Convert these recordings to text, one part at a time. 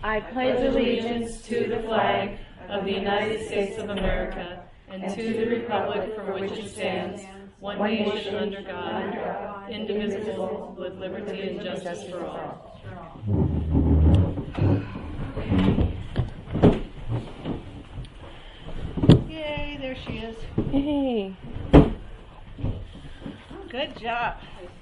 I pledge allegiance to the flag of the United States of America and to the republic for which it stands, one nation under God, indivisible, with liberty and justice for all. Yay, there she is. Hey. Good job.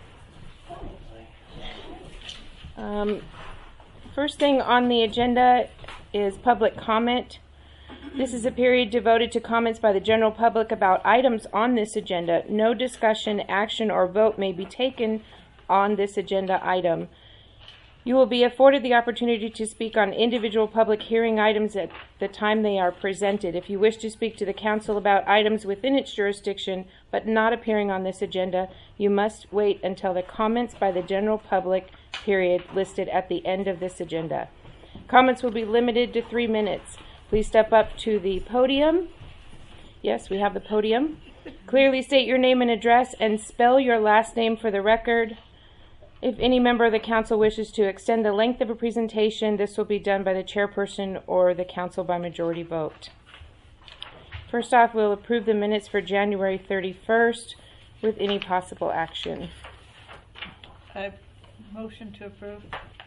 First thing on the agenda is public comment. This is a period devoted to comments by the general public about items on this agenda. No discussion, action, or vote may be taken on this agenda item. You will be afforded the opportunity to speak on individual public hearing items at the time they are presented. If you wish to speak to the council about items within its jurisdiction but not appearing on this agenda, you must wait until the comments by the general public period listed at the end of this agenda. Comments will be limited to 3 minutes. Please step up to the podium. Yes, we have the podium. Clearly state your name and address and spell your last name for the record. If any member of the council wishes to extend the length of a presentation, this will be done by the chairperson or the council by majority vote. First off, we'll approve the minutes for January 31st with any possible action. I motion to approve.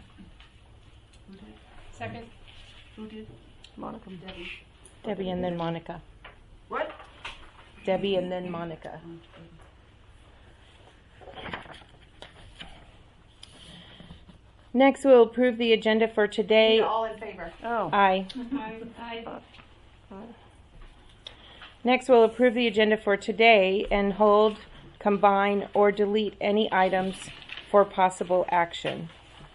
Second. Who did? Monica. Debbie. Debbie and then Monica. What? Debbie and then Monica. Next, we'll approve the agenda for today. You're all in favor. Oh. Aye. Aye. Next, we'll approve the agenda for today and hold, combine, or delete any items for possible action.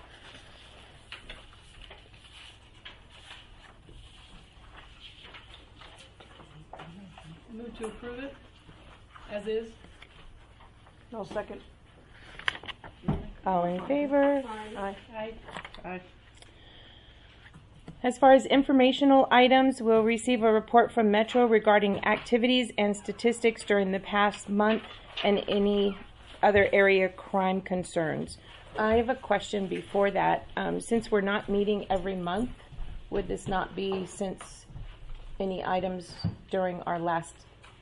Move to approve it as is. No, second. All in favor? Aye. Aye. As far as informational items, we'll receive a report from Metro regarding activities and statistics during the past month and any other area crime concerns. I have a question before that. Since we're not meeting every month, would this not be since any items during our last,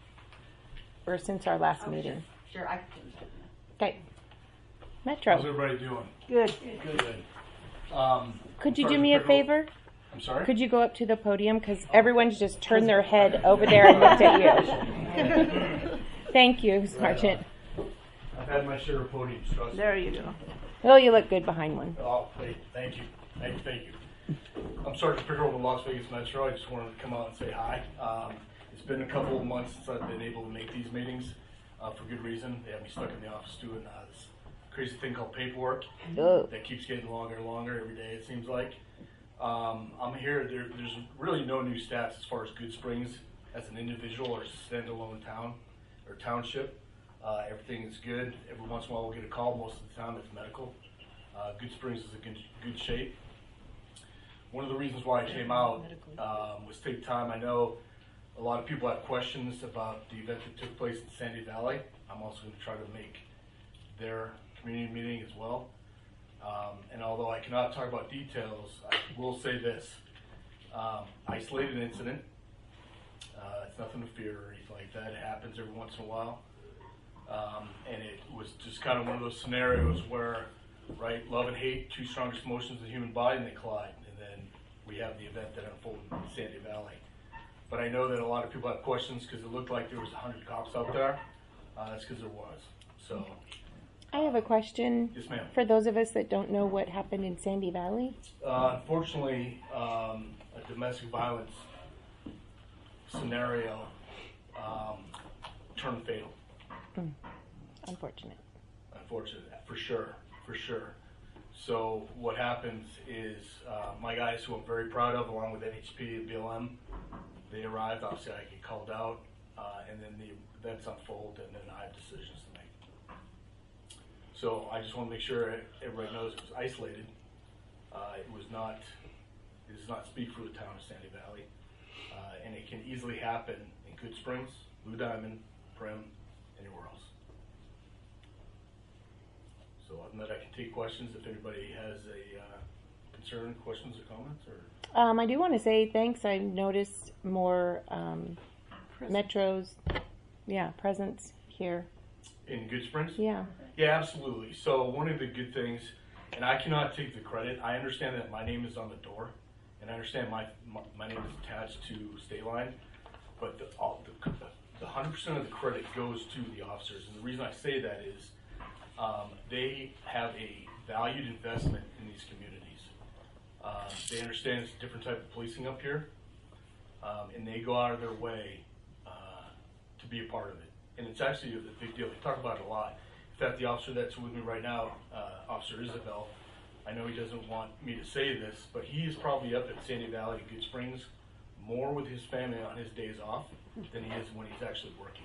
or since our last meeting? Sure, I Okay. Metro. How's everybody doing? Good. Good. Could you do me a favor? I'm sorry? Could you go up to the podium? Because everyone's just turned their head over there and looked at you. Thank you, Sergeant. I've had my share of podiums, trust me. There you go. Oh, you look good behind one. Oh, thank you. Thank you. I'm Sergeant Picker with Las Vegas Metro. I just wanted to come out and say hi. It's been a couple of months since I've been able to make these meetings for good reason. They have me stuck in the office doing this crazy thing called paperwork that keeps getting longer and longer every day, it seems like. I'm here. There's really no new stats as far as Goodsprings as an individual or standalone town or township. Everything is good. Every once in a while we'll get a call. Most of the time it's medical. Goodsprings is in good shape. One of the reasons why I came out was take time. I know a lot of people have questions about the event that took place in Sandy Valley. I'm also going to try to make their community meeting as well. And although I cannot talk about details, I will say this. Isolated incident. It's nothing to fear or anything like that. It happens every once in a while. And it was just kind of one of those scenarios where, right, love and hate, two strongest emotions in the human body, and they collide. And then we have the event that unfolded in Sandy Valley. But I know that a lot of people have questions because it looked like there was 100 cops out there. That's because there was. So. I have a question. Yes, ma'am. For those of us that don't know what happened in Sandy Valley. Unfortunately, a domestic violence scenario turned fatal. Unfortunate. Unfortunate, for sure. So what happens is my guys, who I'm very proud of, along with NHP and BLM, they arrived. Obviously, I get called out, and then the events unfold, and then I have decisions to make. So I just want to make sure everybody knows it was isolated. It does not speak for the town of Sandy Valley, and it can easily happen in Goodsprings, Blue Diamond, Primm, anywhere else. So other than that, I can take questions if anybody has a concern, questions, or comments? Or I do want to say thanks. I noticed more metros, presence here. in Good Springs? Yeah. Yeah, absolutely. So one of the good things, and I cannot take the credit, I understand that my name is on the door, and I understand my name is attached to State Line, but the 100% of the credit goes to the officers. And the reason I say that is they have a valued investment in these communities. They understand it's a different type of policing up here, and they go out of their way to be a part of it. And it's actually a big deal. We talk about it a lot. In fact, the officer that's with me right now, Officer Isabel, I know he doesn't want me to say this, but he is probably up at Sandy Valley, Good Springs, more with his family on his days off than he is when he's actually working.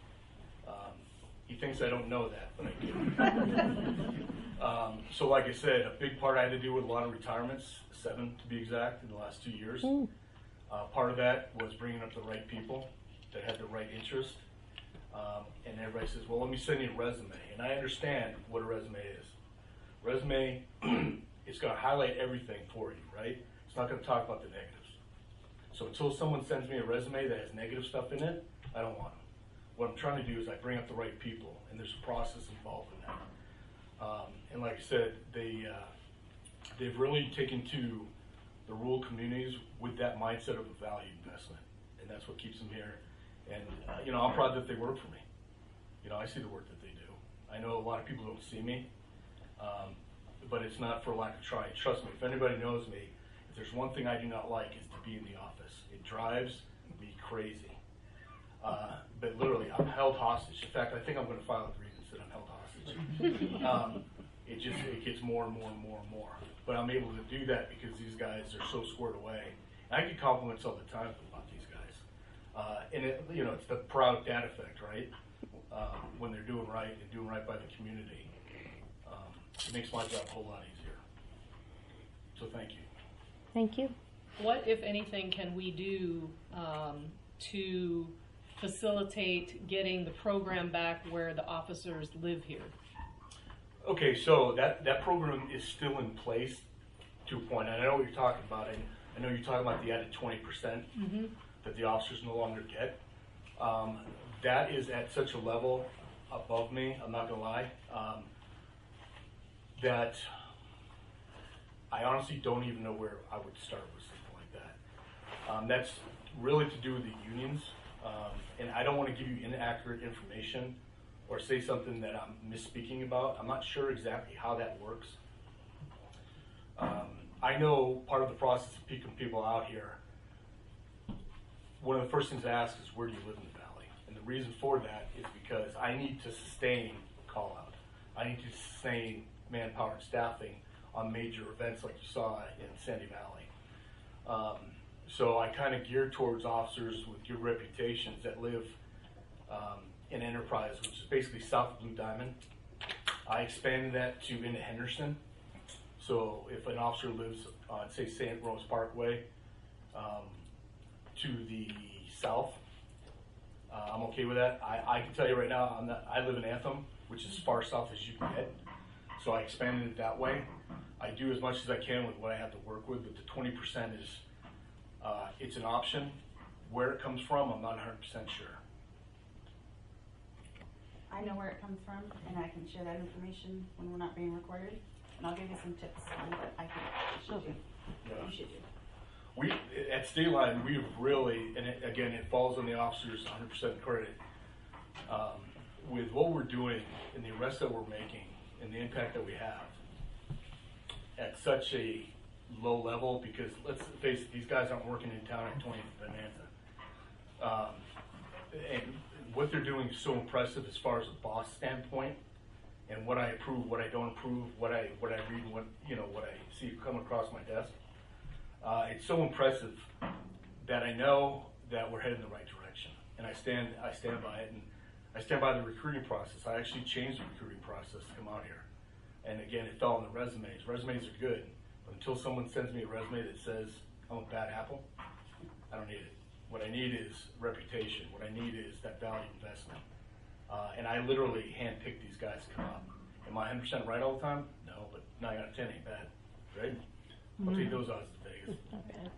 He thinks I don't know that, but I do. So like I said, a big part I had to do with a lot of retirements, 7 to be exact, in the last 2 years. Part of that was bringing up the right people that had the right interest. And everybody says, well, let me send you a resume. And I understand what a resume is. Resume, it's going to highlight everything for you, right? It's not going to talk about the negatives. So until someone sends me a resume that has negative stuff in it, I don't want them. What I'm trying to do is I bring up the right people, and there's a process involved in that. And like I said, they've really taken to the rural communities with that mindset of a value investment, and that's what keeps them here. And I'm proud that they work for me. I see the work that they do. I know a lot of people don't see me, but it's not for lack of trying. Trust me, if anybody knows me, if there's one thing I do not like is to be in the office. It drives me crazy. But literally, I'm held hostage. In fact, I think I'm going to file a grievance that I'm held hostage. It gets more and more and more and more. But I'm able to do that because these guys are so squared away. And I get compliments all the time about these guys. And it's the proud dad effect, right? When they're doing right and doing right by the community, it makes my job a whole lot easier. So thank you. Thank you. What, if anything, can we do to facilitate getting the program back where the officers live here? Okay, so that program is still in place to a point. And I know what you're talking about. And I know you're talking about the added 20% that the officers no longer get. That is at such a level above me, I'm not going to lie, that I honestly don't even know where I would start with something like that. That's really to do with the unions, and I don't want to give you inaccurate information or say something that I'm misspeaking about. I'm not sure exactly how that works. I know part of the process of picking people out here, one of the first things I ask is, where do you live in the valley? And the reason for that is because I need to sustain call out. I need to sustain manpower and staffing on major events like you saw in Sandy Valley. So I kind of gear towards officers with good reputations that live in Enterprise, which is basically south of Blue Diamond. I expanded that to into Henderson. So if an officer lives on, say, St. Rose Parkway to the south, I'm okay with that. I can tell you right now, I live in Anthem, which is as far south as you can get. So I expanded it that way. I do as much as I can with what I have to work with, but the 20% is, it's an option. Where it comes from, I'm not 100% sure. I know where it comes from, and I can share that information when we're not being recorded. And I'll give you some tips on what I think you should do. Yeah. You should do. We at State Line, we've really, and again, it falls on the officers 100% credit. With what we're doing and the arrests that we're making and the impact that we have at such a low level, because let's face it, these guys aren't working in town at 20th Bonanza. And what they're doing is so impressive as far as a boss standpoint, and what I approve, what I don't approve, what I read, and what I see come across my desk. It's so impressive that I know that we're headed in the right direction, and I stand by it, and I stand by the recruiting process. I actually changed the recruiting process to come out here, and again, it fell on the resumes. Resumes are good, but until someone sends me a resume that says I'm a bad apple, I don't need it. What I need is reputation. What I need is that value investment. And I literally handpick these guys to come up. Am I 100% right all the time? No, but 9 out of 10 ain't bad, right? I'll take those odds to Vegas. Okay.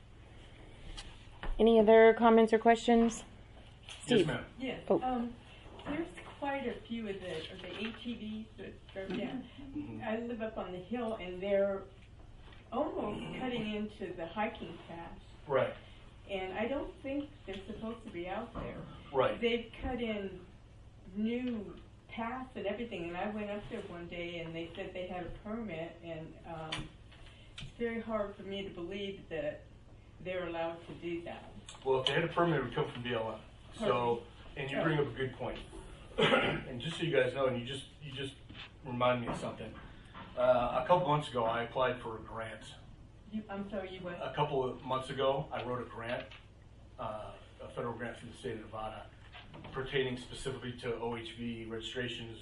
Any other comments or questions? Yes, Steve? ma'am. Yes, Oh. there's quite a few of the ATVs that drive down. Mhm. I live up on the hill and they're almost cutting into the hiking path. Right, And I don't think they're supposed to be out there. right. They've cut in new paths and everything, and I went up there one day and they said they had a permit, and it's very hard for me to believe that they're allowed to do that. Well, if they had a permit, it would come from BLM. So, and you bring up a good point. And just so you guys know, and you just remind me of something. A couple months ago, I applied for a grant. I'm sorry, you went. A couple of months ago, I wrote a grant, a federal grant through the state of Nevada, pertaining specifically to OHV registrations,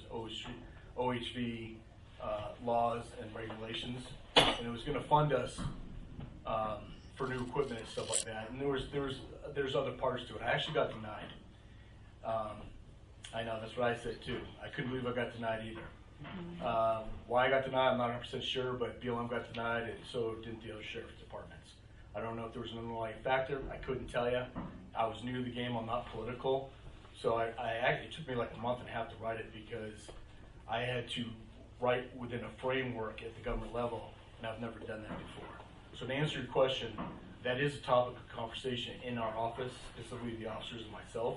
OHV laws and regulations, and it was going to fund us for new equipment and stuff like that. And there's other parts to it. I actually got denied. I know, that's what I said too. I couldn't believe I got denied either. Why I got denied, I'm not 100% sure, but BLM got denied, and so did the other sheriff's departments. I don't know if there was an underlying factor. I couldn't tell you. I was new to the game. I'm not political. So I actually, it took me like a month and a half to write it because I had to write within a framework at the government level, and I've never done that before. So to answer your question, that is a topic of conversation in our office, specifically the officers and myself.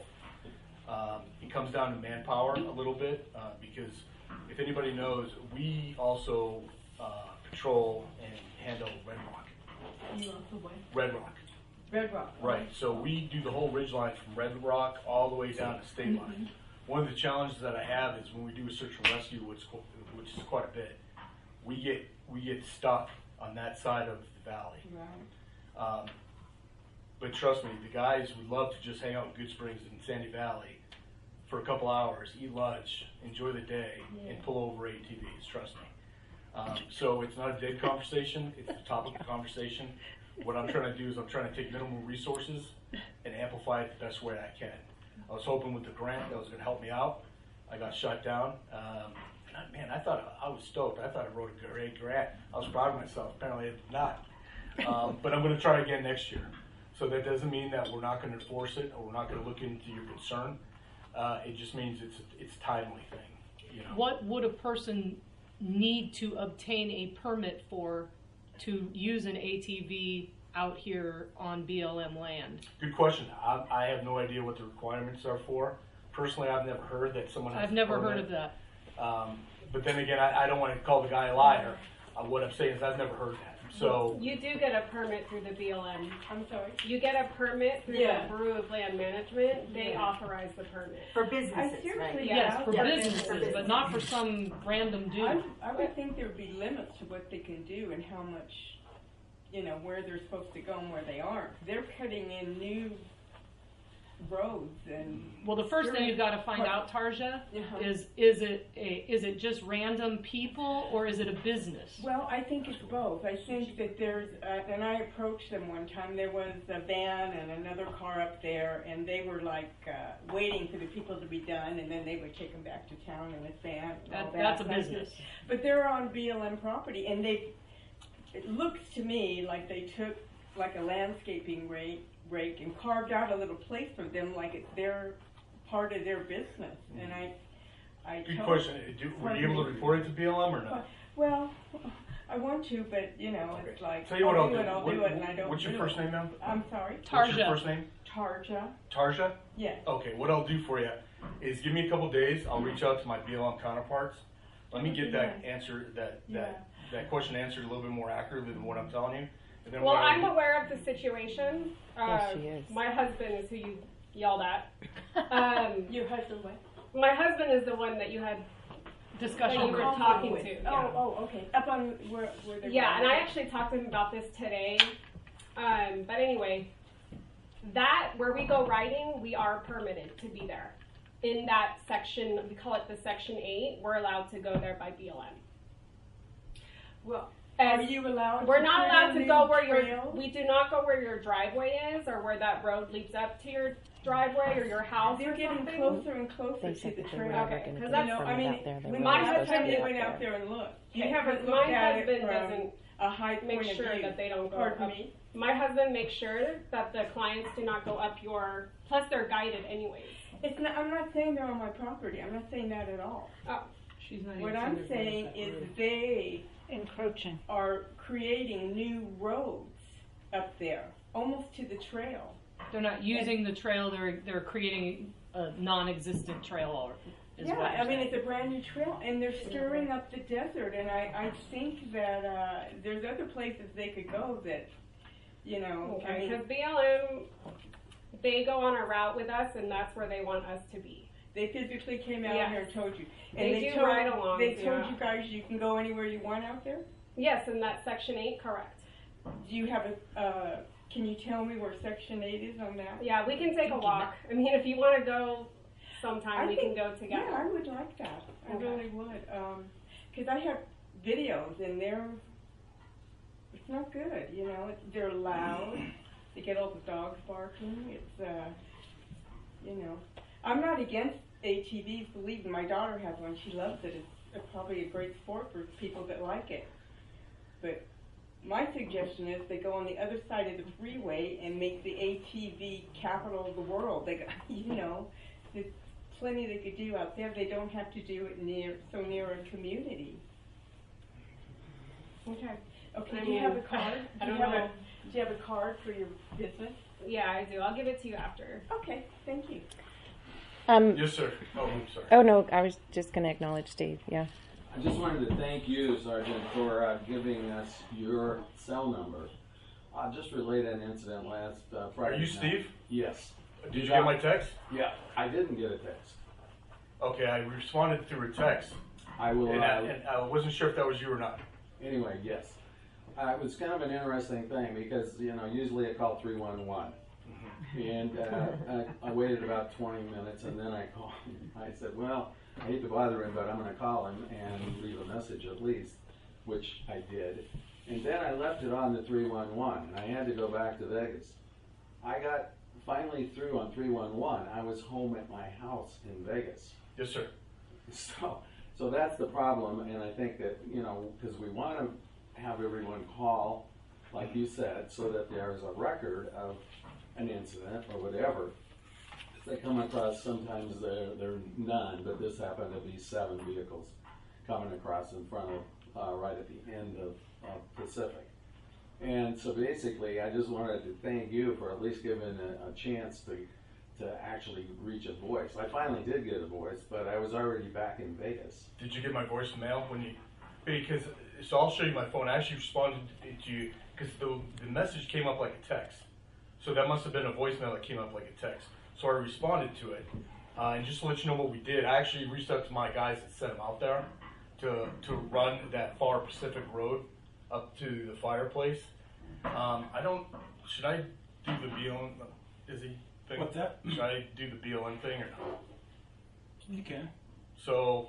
It comes down to manpower a little bit because if anybody knows, we also patrol and handle Red Rock. You also went. Red Rock. Red Rock. Right, so we do the whole ridge line from Red Rock all the way down to state line. One of the challenges that I have is when we do a search and rescue, which is quite a bit, we get stuck on that side of the valley. Right. But trust me, the guys would love to just hang out in Good Springs and Sandy Valley for a couple hours, eat lunch, enjoy the day, and pull over ATVs, trust me. So it's not a dead conversation, it's a topic of conversation. What I'm trying to do is I'm trying to take minimal resources and amplify it the best way I can. I was hoping with the grant that was going to help me out. I got shut down. And I thought I was stoked. I thought I wrote a great grant. I was proud of myself. Apparently I did not. But I'm going to try again next year. So that doesn't mean that we're not going to enforce it or we're not going to look into your concern. It just means it's a timely thing. You know? What would a person need to obtain a permit for to use an ATV out here on BLM land? Good question. I have no idea what the requirements are for. Personally, I've never heard that someone has I've never a permit. heard of that. But then again, I don't want to call the guy a liar. What I'm saying is I've never heard that. So You do get a permit through the BLM. I'm sorry. You get a permit through Yeah. the Bureau of Land Management. They Yeah. authorize the permit. For I businesses, seriously right? got Yes, out for there. businesses, but not for some random dude. I would think there would be limits to what they can do and how much, where they're supposed to go and where they aren't. They're cutting in new roads and. Well, the first thing you've got to find out, Tarja, Uh-huh. is it just random people or is it a business? Well, I think it's both. I think that there's, and I approached them one time, there was a van and another car up there, and they were like waiting for the people to be done, and then they would take them back to town in a van. and all That's a that. business. But they're on BLM property, and it looks to me like they took like a landscaping rake and carved out a little place for them, like it's their part of their business. And I good told- question. Were you able to report it to BLM or not? Well, I want to, but it's like Tell you what I'll do. I'll do it, and I don't. What's your do first it. name, ma'am? I'm sorry, What's your Tarja. first name? Tarja. Tarja? Yes. Okay, what I'll do for you is give me a couple days. I'll reach out to my BLM counterparts. Let me get that answer, that question answered a little bit more accurately than what I'm telling you. And then Well, what I'll I'm do- aware of the situation. Yes, she is. My husband is who you yelled at. Your husband what? My husband is the one that you had. Discussion. That you were group. talking with. to, Oh, yeah. oh, okay. Up on where they're. Yeah, and going. I actually talked to him about this today. But anyway, where we go riding, we are permitted to be there. In that section, we call it the Section 8, we're allowed to go there by BLM. Well, As- are you allowed? We're to not put allowed in to new go where trails? we do not go where your driveway is or where that road leads up to your driveway or your house They're or getting something. closer and closer They to said the that they were trail. never Okay, going to 'cause get that's- a I permit mean, out there. They when were my the not last supposed time to you be went out out there and looked, you Okay, haven't 'cause looked my at it husband from. doesn't a high point Make of sure view. that they don't go Pardon up. me? My husband makes sure that the clients do not go up your, plus they're guided anyways. It's not, I'm not saying they're on my property. I'm not saying that at all. Oh, She's not What even I'm seen saying that is road. they Encroaching. are creating new roads up there, almost to the trail. They're not using the trail, they're creating a non-existent trail or is Yeah, what you're I mean, saying. it's a brand new trail, and they're stirring up the desert, and I think that there's other places they could go that, you know, I okay, mean, because BLM, they go on a route with us and that's where they want us to be. they physically came out Yes. here and told you. They And do told, ride-alongs, They told yeah. you guys you can go anywhere you want out there? Yes, in that section 8, correct. Do you have a, can you tell me where section 8 is on that? Yeah, we can take a walk. I mean, if you want to go sometime, I we think- can go together. Yeah, I would like that. I Okay. really would. 'Cause I have videos and it's not good, you know. They're loud. They get all the dogs barking. It's, you know. I'm not against ATVs, believe me. My daughter has one. She loves it. It's probably a great sport for people that like it. But my suggestion is they go on the other side of the freeway and make the ATV capital of the world. They, you know, there's plenty they could do out there. They don't have to do it near a community. Okay. Okay. I Do you have a mean, card? I Do don't you have know. Do you have a card for your business? Yeah, I do. I'll give it to you after. Okay. Thank you. Yes, sir. Oh, I'm sorry. Oh, no, I was just going to acknowledge Steve, yeah. I just wanted to thank you, Sergeant, for giving us your cell number. I'll just relate an incident last Friday Are you night. Steve? Yes. Did you get my text? Yeah, I didn't get a text. Okay, I responded through a text, I will. and I wasn't sure if that was you or not. Anyway, yes. It was kind of an interesting thing because, you know, usually I call 311. And I waited about 20 minutes and then I called him. I said, well, I hate to bother him, but I'm going to call him and leave a message at least, which I did. And then I left it on the 311 and I had to go back to Vegas. I got finally through on 311. I was home at my house in Vegas. Yes, sir. So that's the problem, and I think that, you know, because we want to have everyone call, like you said, so that there is a record of an incident or whatever. They come across, sometimes they're none, but this happened to be 7 vehicles coming across in front of, right at the end of Pacific. And so basically, I just wanted to thank you for at least giving a chance to actually reach a voice. I finally did get a voice, but I was already back in Vegas. Did you get my voicemail when you? Because so I'll show you my phone. I actually responded to you because the message came up like a text. So that must have been a voicemail that came up like a text. So I responded to it, and just to let you know what we did, I actually reached out to my guys and sent them out there to run that far Pacific Road up to the fireplace. Should I do the BLM, Izzy thing? What's that? Should I do the BLM thing or not? You can. So,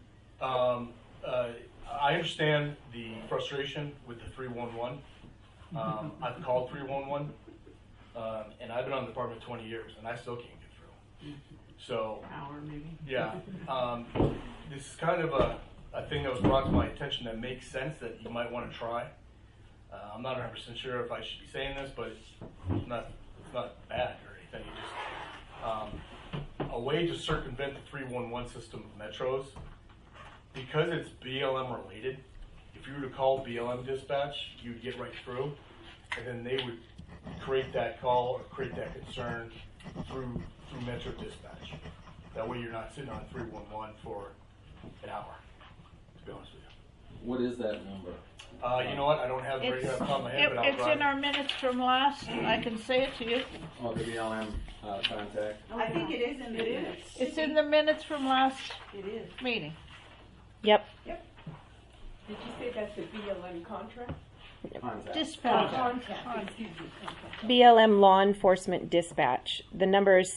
I understand the frustration with the 311. I've called 311, and I've been on the department 20 years, and I still can't get through. So, Hour maybe. yeah, this is kind of a thing that was brought to my attention that makes sense that you might want to try. I'm not 100% sure if I should be saying this, but it's not bad or anything. It just a way to circumvent the 311 system of metros, because it's BLM related. If you were to call BLM dispatch, you'd get right through, and then they would create that call or create that concern through Metro Dispatch. That way you're not sitting on 311 for an hour, to be honest with you. What is that number? You know what? I don't have it right here off the top of my head, but I'll It's try. in our minutes from last, I can say it to you. Oh, the BLM contact. I think it is in the minutes. It's in the minutes from last It is. meeting. Yep. Did you say that's a BLM contract? Contact. Dispatch. Contact, excuse me, contact. BLM Law Enforcement Dispatch. The number is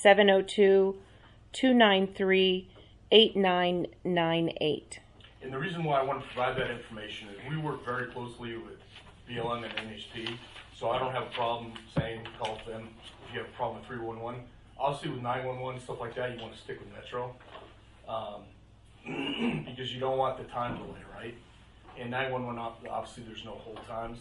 702-293-8998. And the reason why I want to provide that information is we work very closely with BLM and NHP, so I don't have a problem saying call them if you have a problem with 311. Obviously with 911, stuff like that, you want to stick with Metro, because you don't want the time delay, right? in 911, obviously there's no hold times.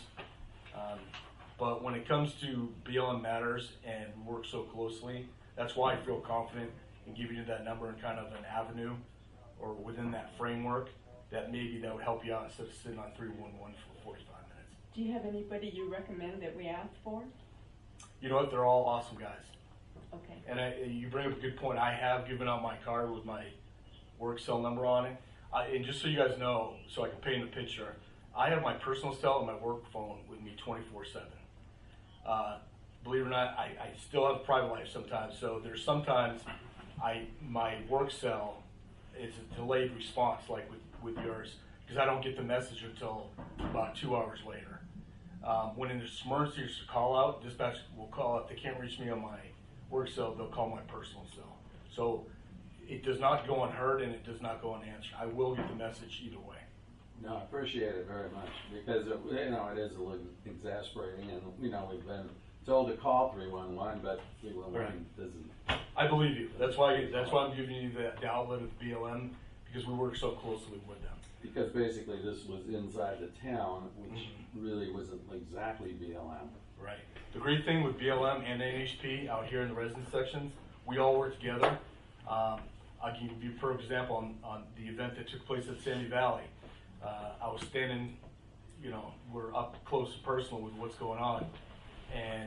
But when it comes to BLM matters and we work so closely, that's why I feel confident in giving you that number and kind of an avenue or within that framework that maybe that would help you out instead of sitting on 311 for 45 minutes. Do you have anybody you recommend that we ask for? You know what? They're all awesome guys. Okay. And you bring up a good point. I have given out my card with my work cell number on it. And just so you guys know, so I can paint a picture, I have my personal cell and my work phone with me 24/7. Believe it or not, I still have a private life sometimes. So there's sometimes my work cell is a delayed response, like with yours, because I don't get the message until about 2 hours later. When there's emergencies to call out, dispatch will call out. If they can't reach me on my work cell, they'll call my personal cell. So it does not go unheard and it does not go unanswered. I will get the message either way. No, I appreciate it very much because it is a little exasperating, and we've been told to call 311, but 311 doesn't. I believe you. That's why I'm giving you the outlet of BLM, because we work so closely with them. Because basically this was inside the town, which really wasn't exactly BLM. Right. The great thing with BLM and NHP out here in the residence sections, we all work together. I'll give you a perfect example on the event that took place at Sandy Valley. I was standing, we're up close and personal with what's going on. And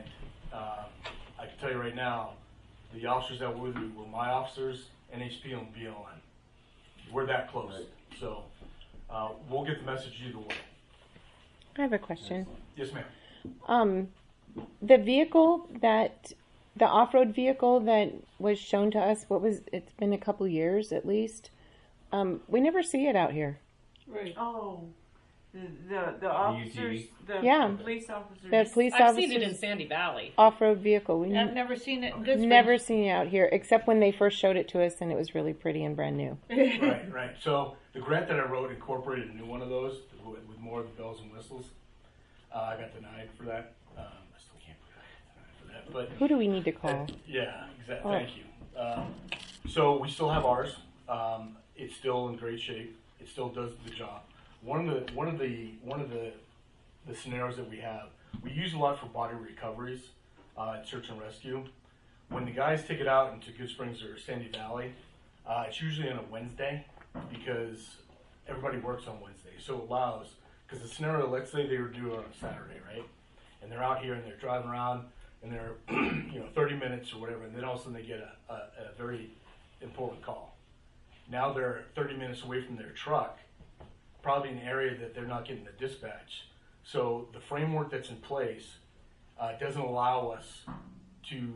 I can tell you right now, the officers that were with me were my officers, NHP and BLM. We're that close. Right. So we'll get the message either way. I have a question. Yes, ma'am. The vehicle the off-road vehicle that was shown to us, it's been a couple years at least. We never see it out here. Right. Oh, the officers, Yeah. the police officers. The police I've officers seen it in Sandy Valley. off-road vehicle. I've never seen it this Never seen it out here, except when they first showed it to us, and it was really pretty and brand new. Right. So the grant that I wrote incorporated a new one of those with more of the bells and whistles. I got denied for that. I still can't believe I got denied for that. Who do we need to call? Yeah, exactly. Thank you. So we still have ours. It's still in great shape. It still does the job. One of the scenarios that we have, we use a lot for body recoveries, search and rescue. When the guys take it out into Good Springs or Sandy Valley, it's usually on a Wednesday because everybody works on Wednesday. So it allows, because the scenario, let's say they were due on a Saturday, right? And they're out here and they're driving around and they're 30 minutes or whatever, and then all of a sudden they get a very important call. Now they're 30 minutes away from their truck, probably in an area that they're not getting the dispatch. So the framework that's in place doesn't allow us to,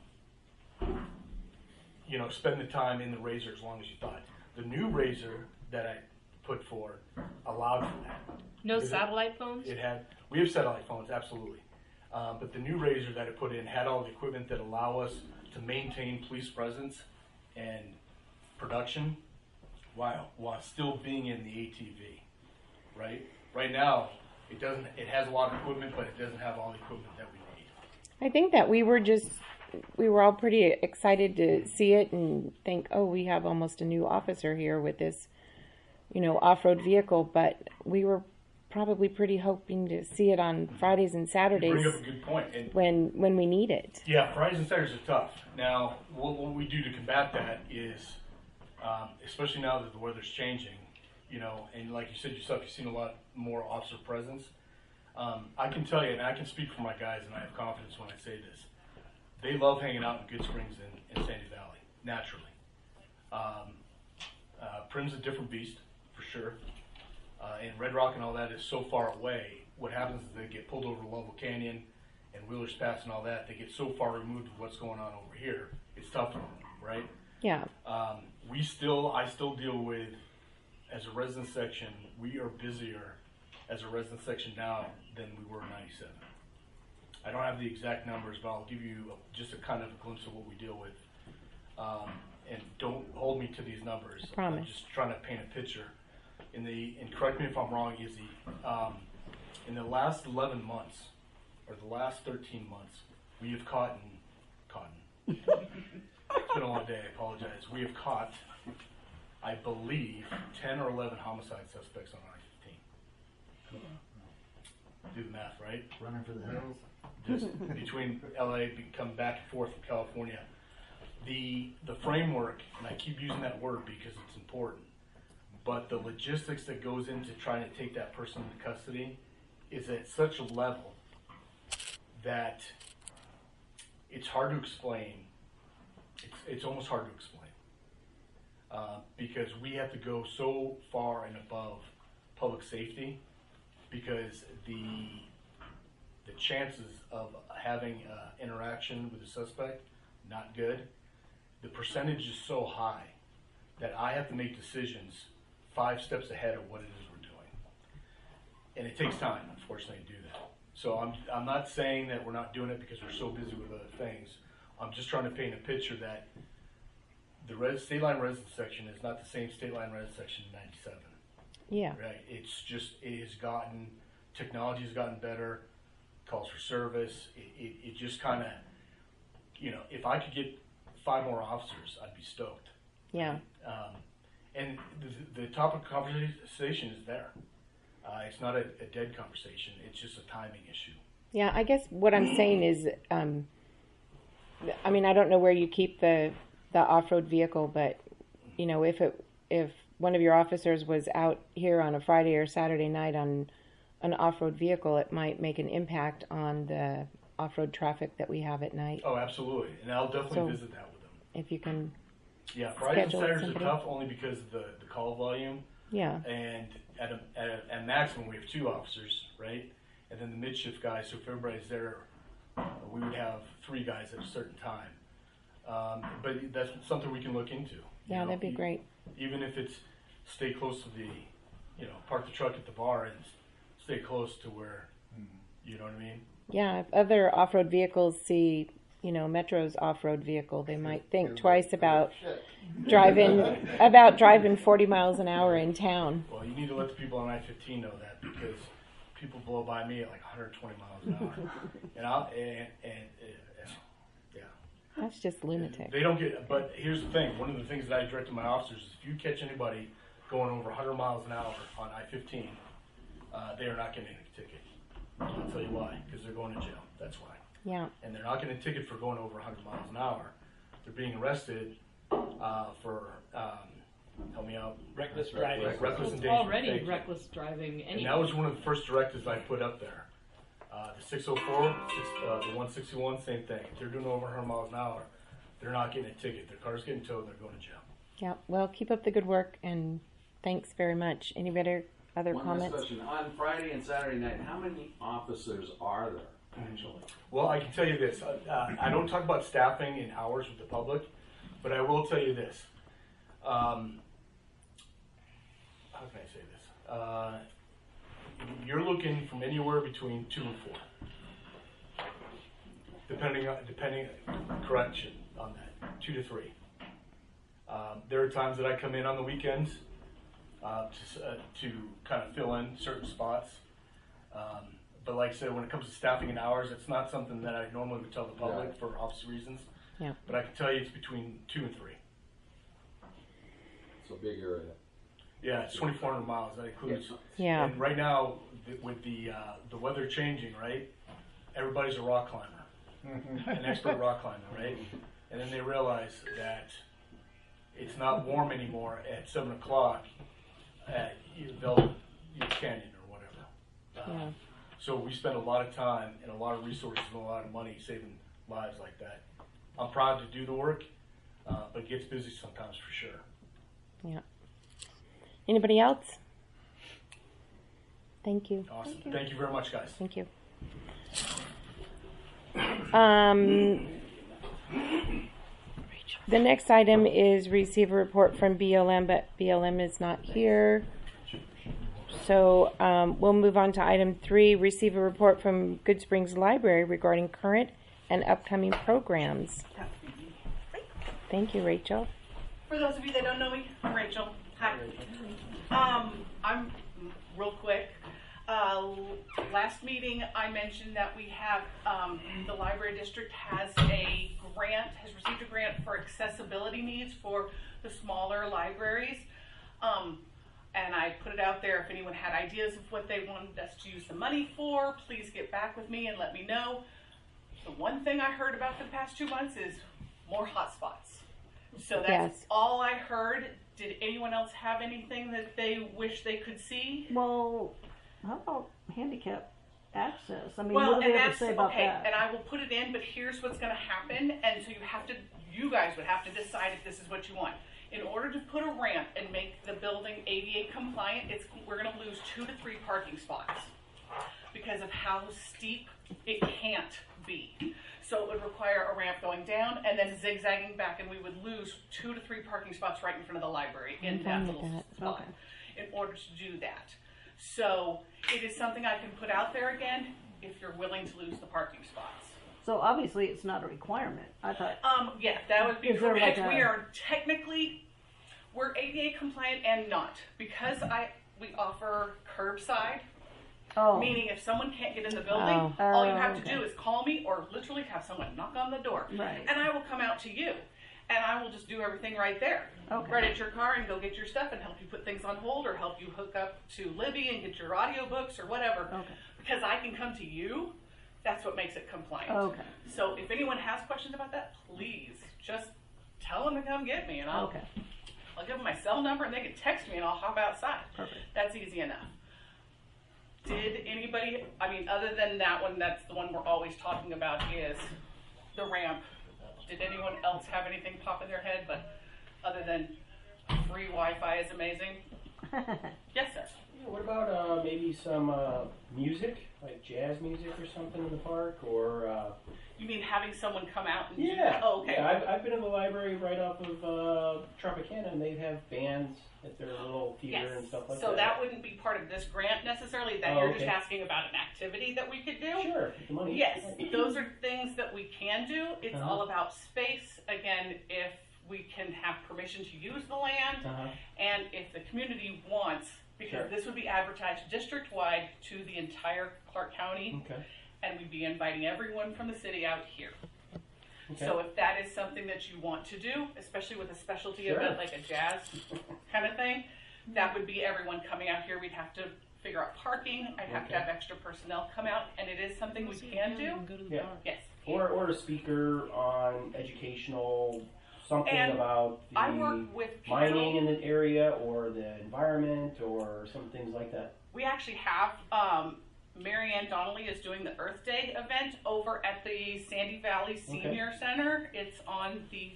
spend the time in the Razor as long as you thought. The new Razor that I put forward allowed for that. No satellite phones? We have satellite phones, absolutely. But the new Razor that I put in had all the equipment that allow us to maintain police presence and production while still being in the ATV, right? Right now, it has a lot of equipment, but it doesn't have all the equipment that we need. I think that we were all pretty excited to see it and think, oh, we have almost a new officer here with this, off-road vehicle, but we were probably pretty hoping to see it on Fridays and Saturdays. You bring up a good point. And when we need it. yeah, Fridays and Saturdays are tough. Now, what we do to combat that is, especially now that the weather's changing, and like you said yourself, you've seen a lot more officer presence. I can tell you, and I can speak for my guys, and I have confidence when I say this, they love hanging out in Good Springs and Sandy Valley, naturally. Prim's a different beast, for sure. And Red Rock and all that is so far away. What happens is they get pulled over to Lovell Canyon and Wheeler's Pass and all that. They get so far removed of what's going on over here. It's tough for them, right? Yeah. I still deal with, as a resident section, we are busier as a resident section now than we were in 97. I don't have the exact numbers, but I'll give you just a kind of a glimpse of what we deal with. And don't hold me to these numbers. I promise. I'm just trying to paint a picture. And correct me if I'm wrong, Izzy, in the last 11 months, or the last 13 months, we have caught. It's been a long day, I apologize. We have caught, I believe, 10 or 11 homicide suspects on I-15. Do the math, right? Running for the hills. Just between LA, come back and forth from California. The framework, and I keep using that word because it's important, but the logistics that goes into trying to take that person into custody is at such a level that it's hard to explain. It's almost hard to explain because we have to go so far and above public safety because the chances of having interaction with the suspect not good. The percentage is so high that I have to make decisions 5 steps ahead of what it is we're doing, and it takes time, unfortunately, to do that. So I'm not saying that we're not doing it because we're so busy with other things. I'm just trying to paint a picture that the state line residence section is not the same state line residence section in '97. Yeah. Right. It's just technology has gotten better. Calls for service. It just kind of, if I could get 5 more officers, I'd be stoked. Yeah. And the topic of conversation is there. It's not a dead conversation. It's just a timing issue. Yeah, I guess what I'm saying is, I mean, I don't know where you keep the off-road vehicle, but if one of your officers was out here on a Friday or Saturday night on an off-road vehicle, it might make an impact on the off-road traffic that we have at night. Oh, absolutely, and I'll definitely visit that with them. If you can. Yeah, Fridays and schedule Saturdays are somebody. tough only because of the call volume. Yeah. And at maximum, we have 2 officers, right? And then the mid-shift guys, so if everybody's there, we would have 3 guys at a certain time. But that's something we can look into. Yeah, that'd be great. Even if it's stay close to park the truck at the bar and stay close to where, you know what I mean? Yeah, if other off-road vehicles see, Metro's off-road vehicle, they might think twice about driving 40 miles an hour in town. Well, you need to let the people on I-15 know that because people blow by me at like 120 miles an hour, yeah. That's just lunatic. They don't get. But here's the thing: one of the things that I direct to my officers is if you catch anybody going over 100 miles an hour on I-15, they are not getting a ticket. I'll tell you why: because they're going to jail. That's why. Yeah. And they're not getting a ticket for going over 100 miles an hour. They're being arrested for help me out. Reckless driving. Reckless It's endangerment. already Thank you. reckless driving And anyway. that was one of the first directives I put up there. The 604, the 161, same thing. If they're doing over 100 miles an hour, they're not getting a ticket. Their car's getting towed and they're going to jail. Yeah. Well, keep up the good work and thanks very much. Any other One comments? last question. On Friday and Saturday night, how many officers are there actually? Well, I can tell you this. I don't talk about staffing in hours with the public, but I will tell you this. How can I say this? You're looking from anywhere between 2 and 4, depending correction on that, 2 to 3. There are times that I come in on the weekends to kind of fill in certain spots. But like I said, when it comes to staffing in hours, it's not something that I normally would tell the public Right. for obvious reasons. Yeah. But I can tell you it's between 2 and 3. It's a big area. Yeah, it's 2,400 miles. That includes. Yeah. And right now, with the weather changing, right? Everybody's a rock climber, an expert rock climber, right? And then they realize that it's not warm anymore at 7 o'clock at Velvet Canyon or whatever. Yeah. So we spend a lot of time and a lot of resources and a lot of money saving lives like that. I'm proud to do the work, but it gets busy sometimes for sure. Yeah. Anybody else? Thank you. Awesome. Thank you very much, guys. Thank you. The next item is receive a report from BLM, but BLM is not here. So we'll move on to item 3, receive a report from Good Springs Library regarding current and upcoming programs. Thank you, Rachel. For those of you that don't know me, I'm Rachel. Hi. I'm real quick. Last meeting I mentioned that we have, the library district has received a grant for accessibility needs for the smaller libraries. And I put it out there, if anyone had ideas of what they wanted us to use the money for, please get back with me and let me know. The one thing I heard about the past 2 months is more hotspots. So that's Yes. all I heard. Did anyone else have anything that they wish they could see? Well, how about handicap access? I mean, Well, what do and they have that's to say about okay, that? and I will put it in, but here's what's going to happen, and so you guys would have to decide if this is what you want. In order to put a ramp and make the building ADA compliant, we're going to lose 2 to 3 parking spots because of how steep it can't be. So it would require a ramp going down and then zigzagging back, and we would lose 2 to 3 parking spots right in front of the library in that little spot in order to do that. So it is something I can put out there again if you're willing to lose the parking spots. So obviously it's not a requirement. I thought. Yeah, that would be Is there correct. like a- We are technically, we're ADA compliant and not. Because we offer curbside, Oh. meaning if someone can't get in the building, Oh. all you have to okay. do is call me or literally have someone knock on the door. Right. And I will come out to you. And I will just do everything right there. Okay. Right at your car and go get your stuff and help you put things on hold or help you hook up to Libby and get your audiobooks or whatever. Okay. Because I can come to you, that's what makes it compliant. Okay. So if anyone has questions about that, please just tell them to come get me and I'll give them my cell number and they can text me and I'll hop outside. Perfect. That's easy enough. Did anybody, other than that one, that's the one we're always talking about is the ramp. Did anyone else have anything pop in their head? But other than free Wi-Fi is amazing. Yes, sir. Yeah, what about maybe some music, like jazz music or something in the park, or? You mean having someone come out and Yeah. do? Oh, okay. Yeah, I've been in the library right off of Tropicana, and they have bands at their little theater and stuff like that. So that wouldn't be part of this grant necessarily. That Oh, you're just okay. asking about an activity that we could do. Sure, the money. Yes, those are things that we can do. It's Uh-huh. all about space. Again, if we can have permission to use the land, Uh-huh. and if the community wants, because Sure. this would be advertised district-wide to the entire Clark County, Okay. and we'd be inviting everyone from the city out here. Okay. So if that is something that you want to do, especially with a specialty Sure. event like a jazz kind of thing, that would be everyone coming out here. We'd have to figure out parking. I'd have to Okay. have extra personnel come out, and it is something we can do. Yeah. Yes. Or a speaker on educational something And about the I work with mining Carol. in the area or the environment or some things like that. We actually have Marianne Donnelly is doing the Earth Day event over at the Sandy Valley Senior Center. It's on the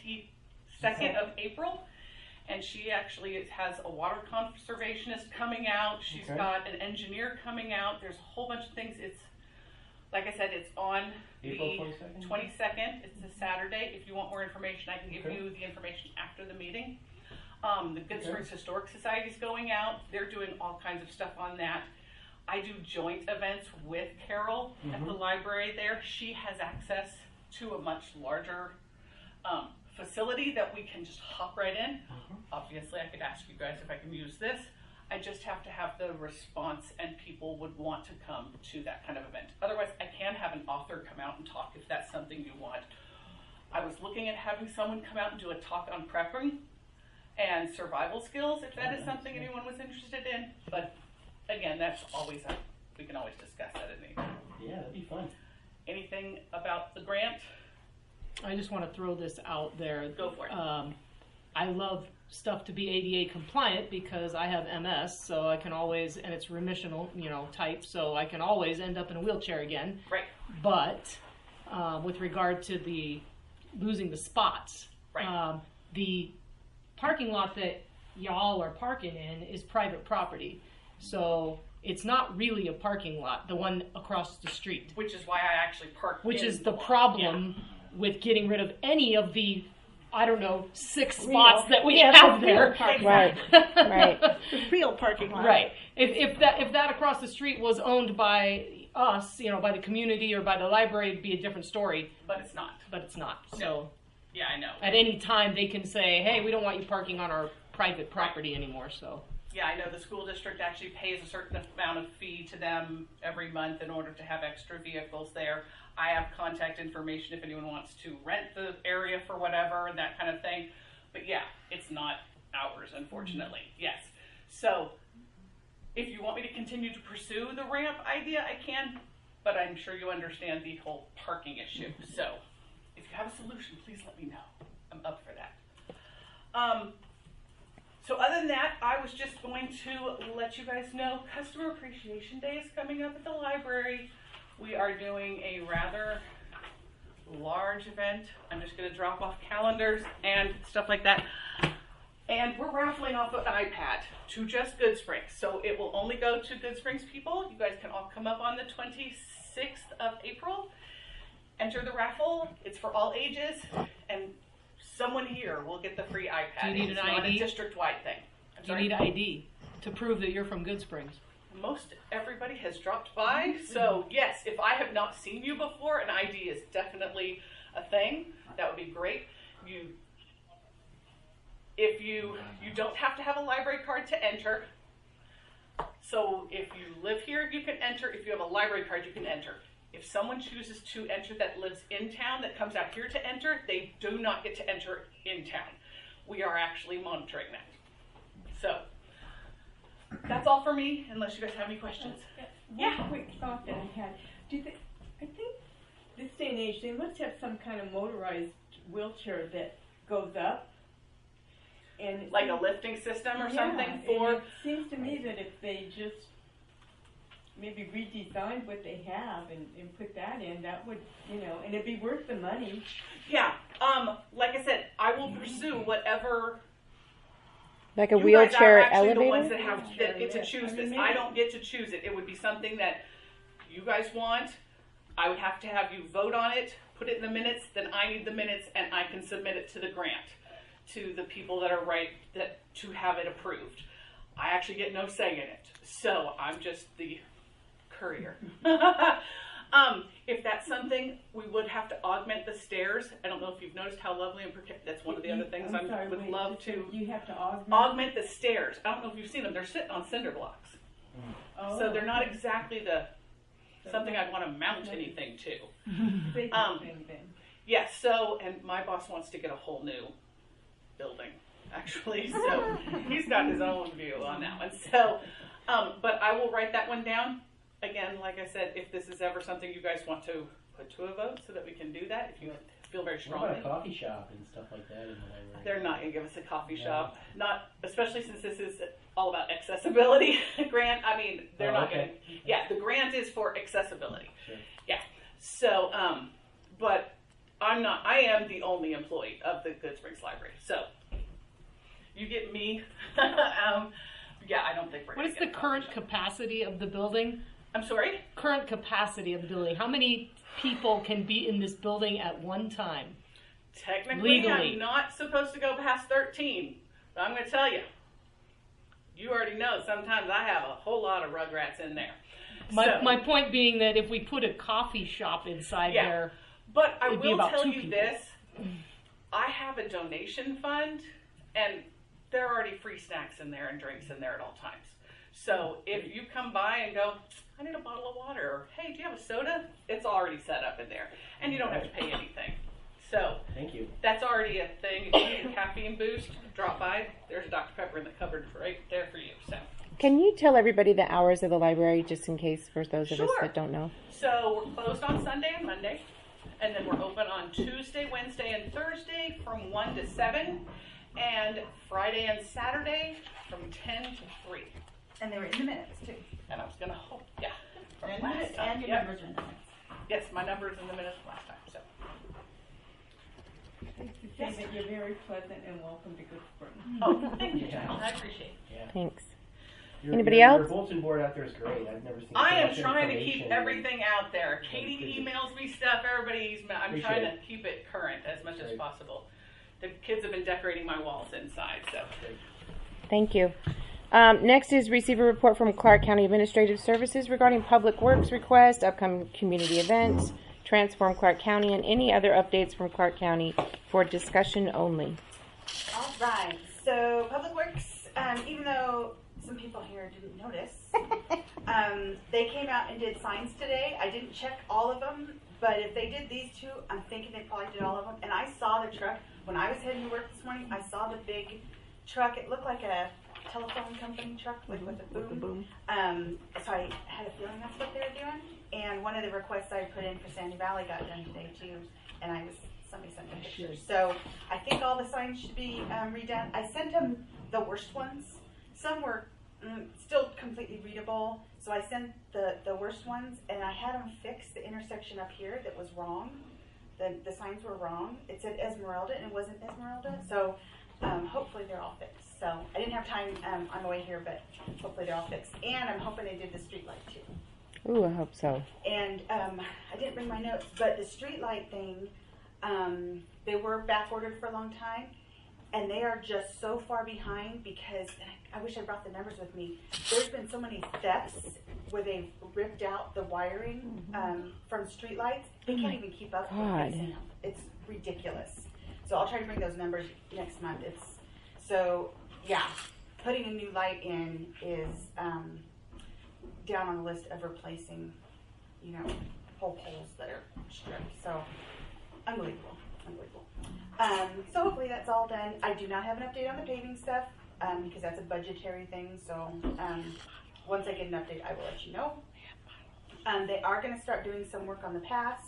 22nd of April. And she actually has a water conservationist coming out. She's Okay. got an engineer coming out. There's a whole bunch of things. It's, like I said, it's on April the 22nd? 22nd. It's a Saturday. If you want more information, I can give Okay. you the information after the meeting. The Good Springs Historic Society is going out. They're doing all kinds of stuff on that. I do joint events with Carol at the library there. She has access to a much larger facility that we can just hop right in. Obviously, I could ask you guys if I can use this. I just have to have the response and people would want to come to that kind of event. Otherwise, I can have an author come out and talk if that's something you want. I was looking at having someone come out and do a talk on prepping and survival skills if that is something anyone was interested in. But again, that's always we can always discuss that at any time. Yeah, that'd be fun. Anything about the grant? I just want to throw this out there. Go for it. I love stuff to be ADA compliant because I have MS, so I can always, and it's remissional, type, so I can always end up in a wheelchair again. Right. But with regard to the losing the spots, Right. The parking lot that y'all are parking in is private property, so it's not really a parking lot, the one across the street. Which is why I actually parked Which in is the lot. problem with getting rid of any of the, 6 spots that we Yeah, have the there. real parking Right, right. The real parking lot. Right. If that across the street was owned by us, by the community or by the library, it'd be a different story. But it's not. But it's not. So Yeah, I know. at any time they can say, hey, we don't want you parking on our private property anymore. So Yeah, I know the school district actually pays a certain amount of fee to them every month in order to have extra vehicles there. I have contact information if anyone wants to rent the area for whatever and that kind of thing. But yeah, it's not ours, unfortunately. Yes. So if you want me to continue to pursue the ramp idea, I can, but I'm sure you understand the whole parking issue. So if you have a solution, please let me know. I'm up for that. So other than that, I was just going to let you guys know Customer Appreciation Day is coming up at the library. We are doing a rather large event. I'm just going to drop off calendars and stuff like that. And we're raffling off an iPad to just Good Springs. So it will only go to Good Springs people. You guys can all come up on the 26th of April. Enter the raffle. It's for all ages. And someone here will get the free iPad. Do you need it's an not ID? a district-wide thing. I'm Do you sorry? need ID to prove that you're from Good Springs? Most everybody has dropped by. So yes, if I have not seen you before, an ID is definitely a thing. That would be great. If you don't have to have a library card to enter. So if you live here, you can enter. If you have a library card, you can enter. If someone chooses to enter that lives in town, that comes out here to enter, they do not get to enter in town. We are actually monitoring that. So that's all for me, unless you guys have any questions. One quick thought that I had. I think this day and age, they must have some kind of motorized wheelchair that goes up. And Like a lifting system or yeah, something for. and it seems to me that if they just maybe redesign what they have and put that in, that would, and it'd be worth the money. Yeah. Like I said, I will pursue whatever. Like a You guys are wheelchair actually elevator? the ones that get to choose this. I don't get to choose it. It would be something that you guys want. I would have to have you vote on it, put it in the minutes, then I need the minutes, and I can submit it to the grant, to the people that are to have it approved. I actually get no say in it. So I'm just the courier. If that's something, we would have to augment the stairs. I don't know if you've noticed how lovely and that's one of the other things I would love to. You have to augment the stairs. I don't know if you've seen them. They're sitting on cinder blocks. So they're not exactly something I'd want to mount anything to. Yes, so, and my boss wants to get a whole new building, actually. So he's got his own view on that one. So, but I will write that one down. Again, like I said, if this is ever something you guys want to put to a vote so that we can do that, if you feel very What strongly. about a coffee shop and stuff like that in the library? They're not going to give us a coffee shop. Not, especially since this is all about accessibility grant. I mean, they're not going to. Yeah, the grant is for accessibility. Sure. Yeah. So, but I am the only employee of the Good Springs Library. So, you get me. Yeah, I don't think we're What going is to the current capacity of the building? I'm sorry? Current capacity of the building. How many people can be in this building at one time? Technically, Legally. I'm not supposed to go past 13. But I'm going to tell you, you already know sometimes I have a whole lot of rugrats in there. My point being that if we put a coffee shop inside there, but I it'd be will about tell 2 you people. this, I have a donation fund, and there are already free snacks in there and drinks in there at all times. So if you come by and go, I need a bottle of water, or hey, do you have a soda? It's already set up in there, and you don't have to pay anything. So Thank you. that's already a thing. If you need a caffeine boost, drop by. There's a Dr. Pepper in the cupboard right there for you. So. Can you tell everybody the hours of the library, just in case, for those of us Sure. that don't know? So we're closed on Sunday and Monday, and then we're open on Tuesday, Wednesday, and Thursday from 1 to 7, and Friday and Saturday from 10 to 3. And they were in the minutes too. And I was gonna hope, yeah. from And, last time. and your Yep. numbers are in the minutes. Yes, my number's in the minutes from last time. So To say that you're very pleasant and welcome to Good Springs. oh, thank you, John. I appreciate it. Yeah. Thanks. Anybody Anybody else? Your bulletin board out there is great. I've never seen. I so am much trying to keep information. everything out there. Katie emails me stuff. Everybody's. I'm Appreciate trying to it. keep it current as much as Great. possible. The kids have been decorating my walls inside, so. Thank you. Next is receive a report from Clark County Administrative Services regarding public works request, upcoming community events, Transform Clark County, and any other updates from Clark County for discussion only. All right. So Public Works, even though some people here didn't notice, they came out and did signs today. I didn't check all of them, but if they did these two, I'm thinking they probably did all of them. And I saw the truck when I was heading to work this morning. I saw the big truck. It looked like a telephone company truck, like with the With the boom. boom. So I had a feeling that's what they were doing. And one of the requests I put in for Sandy Valley got done today too. And somebody sent me pictures. So I think all the signs should be redone. I sent them the worst ones. Some were still completely readable. So I sent the worst ones, and I had them fix the intersection up here that was wrong. The signs were wrong. It said Esmeralda, and it wasn't Esmeralda. So hopefully they're all fixed. So I didn't have time on the way here, but hopefully they're all fixed. And I'm hoping they did the street light too. Ooh, I hope so. And I didn't bring my notes, but the street light thing, they were back ordered for a long time, and they are just so far behind because I wish I brought the numbers with me. There's been so many thefts where they've ripped out the wiring from street lights. They can't even keep up with fixing them. It's ridiculous. So I'll try to bring those numbers next month. So yeah, putting a new light in is down on the list of replacing, whole poles that are stripped. So unbelievable. So hopefully that's all done. I do not have an update on the paving stuff because that's a budgetary thing. So once I get an update, I will let you know. They are going to start doing some work on the pass.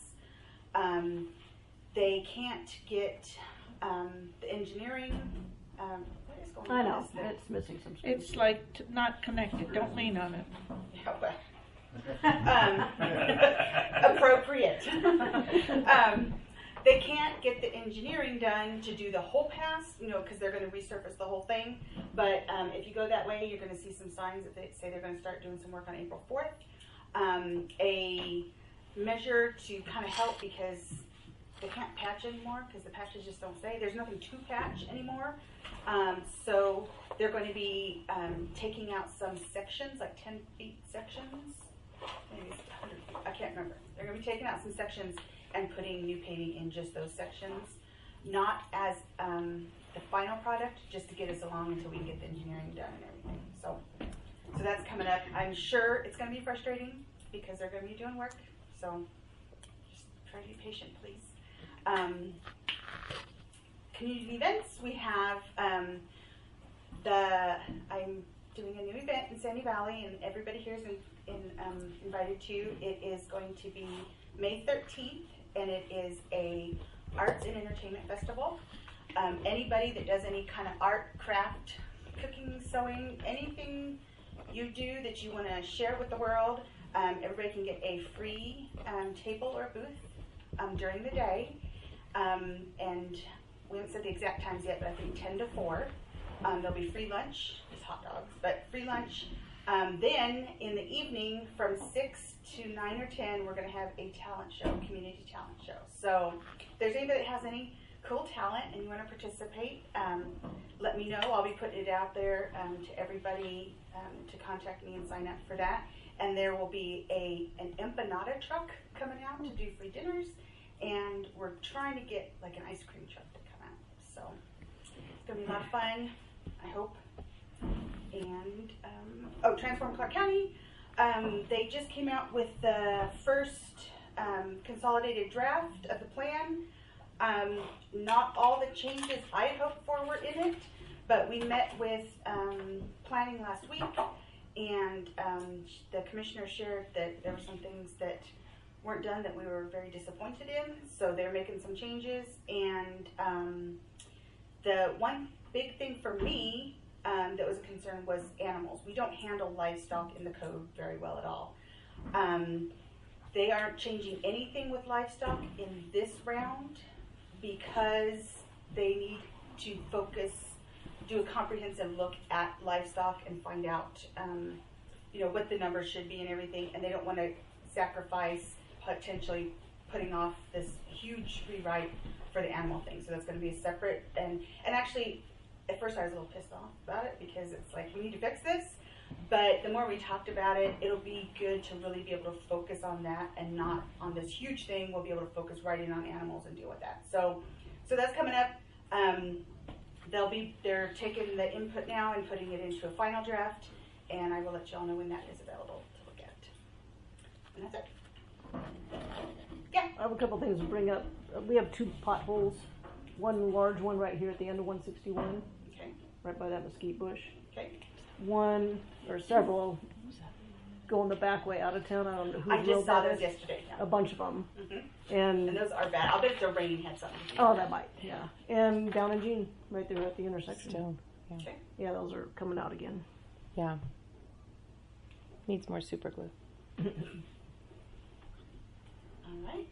They can't get the engineering. What is going on? I know, it's missing some stuff. It's like not connected. Don't lean on it. Appropriate. They can't get the engineering done to do the whole pass, because they're going to resurface the whole thing. But if you go that way, you're going to see some signs that they say they're going to start doing some work on April 4th. A measure to kind of help because they can't patch anymore because the patches just don't stay. There's nothing to patch anymore. So they're going to be taking out some sections, like 10 feet sections. Maybe it's 100 feet. I can't remember. They're going to be taking out some sections and putting new paving in just those sections. Not as the final product, just to get us along until we can get the engineering done and everything. So that's coming up. I'm sure it's going to be frustrating because they're going to be doing work. So just try to be patient, please. Community events. We have I'm doing a new event in Sandy Valley, and everybody here is invited to. It is going to be May 13th, and it is a arts and entertainment festival. Anybody that does any kind of art, craft, cooking, sewing, anything you do that you want to share with the world, everybody can get a free table or booth during the day. And we haven't said the exact times yet, but I think 10 to 4. There'll be free lunch, just hot dogs, but free lunch. Then in the evening from 6 to 9 or 10, we're going to have a talent show, community talent show. So if there's anybody that has any cool talent and you want to participate, let me know. I'll be putting it out there to everybody to contact me and sign up for that. And there will be an empanada truck coming out to do free dinners. And we're trying to get like an ice cream truck to come out. So it's going to be a lot of fun, I hope. And, Transform Clark County. They just came out with the first consolidated draft of the plan. Not all the changes I had hoped for were in it, but we met with planning last week, and the commissioner shared that there were some things that weren't done that we were very disappointed in, so they're making some changes. And the one big thing for me that was a concern was animals. We don't handle livestock in the code very well at all. They aren't changing anything with livestock in this round because they need to do a comprehensive look at livestock and find out what the numbers should be and everything, and they don't want to sacrifice potentially putting off this huge rewrite for the animal thing. So that's going to be a separate, and actually at first I was a little pissed off about it because it's like, we need to fix this, but the more we talked about it, it'll be good to really be able to focus on that and not on this huge thing. We'll be able to focus right in on animals and deal with that. So that's coming up. They're taking the input now and putting it into a final draft, and I will let you all know when that is available to look at. And that's it. Yeah. I have a couple things to bring up. We have 2 potholes. One large one right here at the end of 161. Okay. Right by that mesquite bush. Okay. One or several going the back way out of town. I don't know who I just road saw that those is. yesterday. Yeah. A bunch of them. Mm-hmm. And And those are bad. I'll bet the rain had something to do oh, with that might, yeah. And down in Jean, right there at the intersection. Still, yeah. Okay. Yeah, those are coming out again. Yeah. Needs more super glue. All right.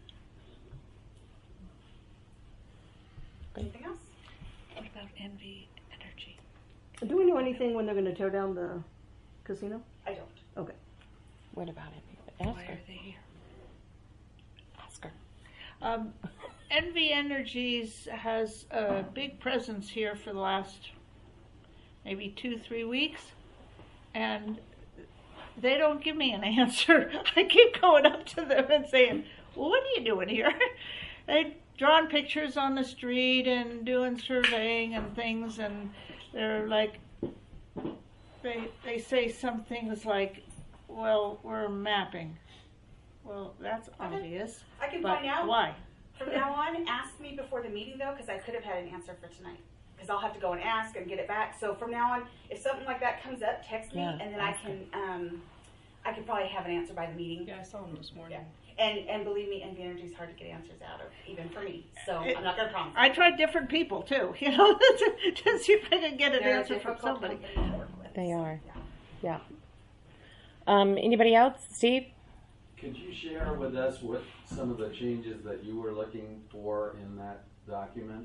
Anything else? What about NV Energy? Do we know anything when they're going to tear down the casino? I don't. Okay. What about it? Why Ask her. are they here? Ask her. NV Energies has a big presence here for the last maybe 2-3 weeks, and they don't give me an answer. I keep going up to them and saying, well, what are you doing here? They've drawn pictures on the street and doing surveying and things, and they're like, they say some things like, well, we're mapping. Well, that's obvious. I can but find out. Why? From now on, ask me before the meeting though, because I could have had an answer for tonight. Because I'll have to go and ask and get it back. So from now on, if something like that comes up, text me, Yeah, and then I can probably have an answer by the meeting. Yeah, I saw them this morning. Yeah. And believe me, NV Energy is hard to get answers out of, even for me. So I'm not going to promise. I tried different people too, to see if I could get an They're a answer from difficult somebody. company to work with. They are. Yeah. Yeah. Anybody else? Steve? Could you share with us what some of the changes that you were looking for in that document?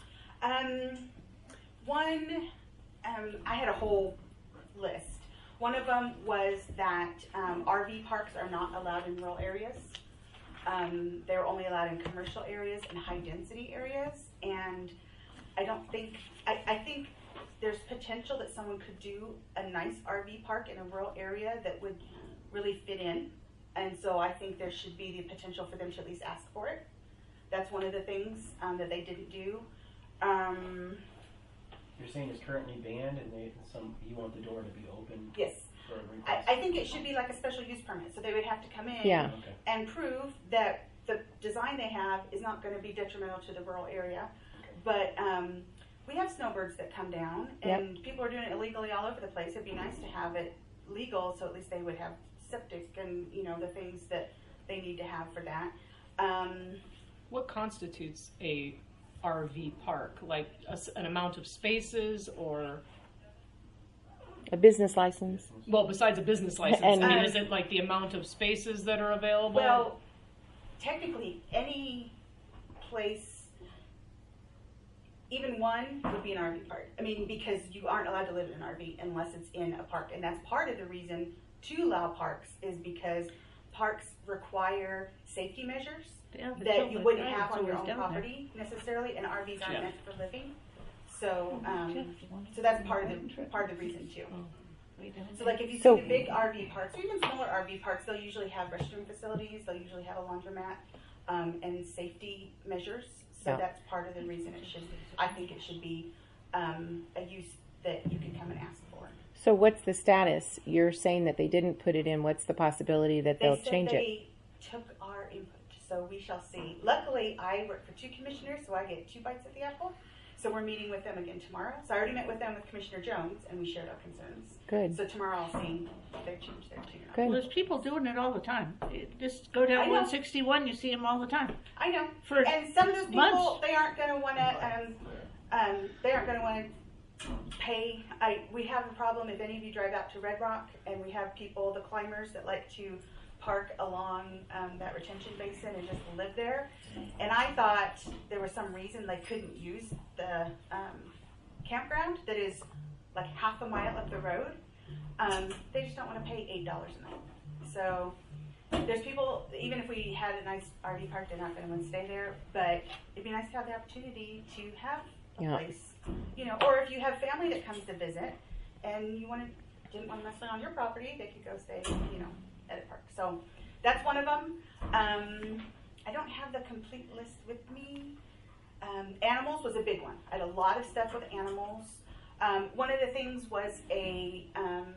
I had a whole list. One of them was that RV parks are not allowed in rural areas. They're only allowed in commercial areas and high density areas. And I think there's potential that someone could do a nice RV park in a rural area that would really fit in. And so I think there should be the potential for them to at least ask for it. That's one of the things that they didn't do. You're saying it's currently banned, and you want the door to be open. Yes. For a request? I think it should be like a special use permit. So they would have to come in Yeah. Okay. and prove that the design they have is not going to be detrimental to the rural area. But we have snowbirds that come down, and people are doing it illegally all over the place. It'd be nice to have it legal, so at least they would have septic and the things that they need to have for that. What constitutes a RV park? Like an amount of spaces, or A business license? well, besides a business license, And- I mean, is it like the amount of spaces that are available? Well, technically, any place, even one, would be an RV park. I mean, because you aren't allowed to live in an RV unless it's in a park. And that's part of the reason to allow parks is because parks require safety measures that you wouldn't have on your own property necessarily, and RVs aren't meant for living. So, so that's part of the reason too. So like if you see the big RV parks, or even smaller RV parks, they'll usually have restroom facilities, they'll usually have a laundromat, and safety measures. So Yeah. that's part of the reason I think it should be a use that you can come and ask for. So what's the status? You're saying that they didn't put it in. What's the possibility that they'll They said change it? they took our input, so we shall see. Luckily, I work for 2 commissioners, so I get 2 bites at the apple. So we're meeting with them again tomorrow. So I already met with them with Commissioner Jones, and we shared our concerns. Good. So tomorrow I'll see if they change their tune. Good. Well, there's people doing it all the time. Just go down I know. 161, you see them all the time. I know. For And some of those people, months. they aren't going to want to pay. We have a problem if any of you drive out to Red Rock, and we have people, the climbers, that like to park along that retention basin and just live there. And I thought there was some reason they couldn't use the campground that is like half a mile up the road. They just don't want to pay $8 a night. So there's people, even if we had a nice RV park, they're not going to want to stay there. But it'd be nice to have the opportunity to have a Yeah. place, or if you have family that comes to visit and you didn't want to mess around on your property, they could go stay, at a park. So that's one of them. I don't have the complete list with me. Animals was a big one. I had a lot of stuff with animals. One of the things was a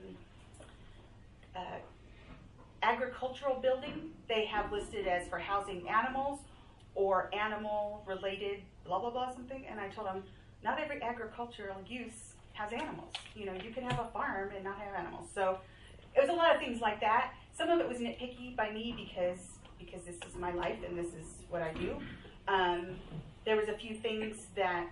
agricultural building. They have listed as for housing animals or animal related blah blah blah something. And I told them not every agricultural use has animals. You know, you can have a farm and not have animals. So it was a lot of things like that. Some of it was nitpicky by me because this is my life and this is what I do. There was a few things that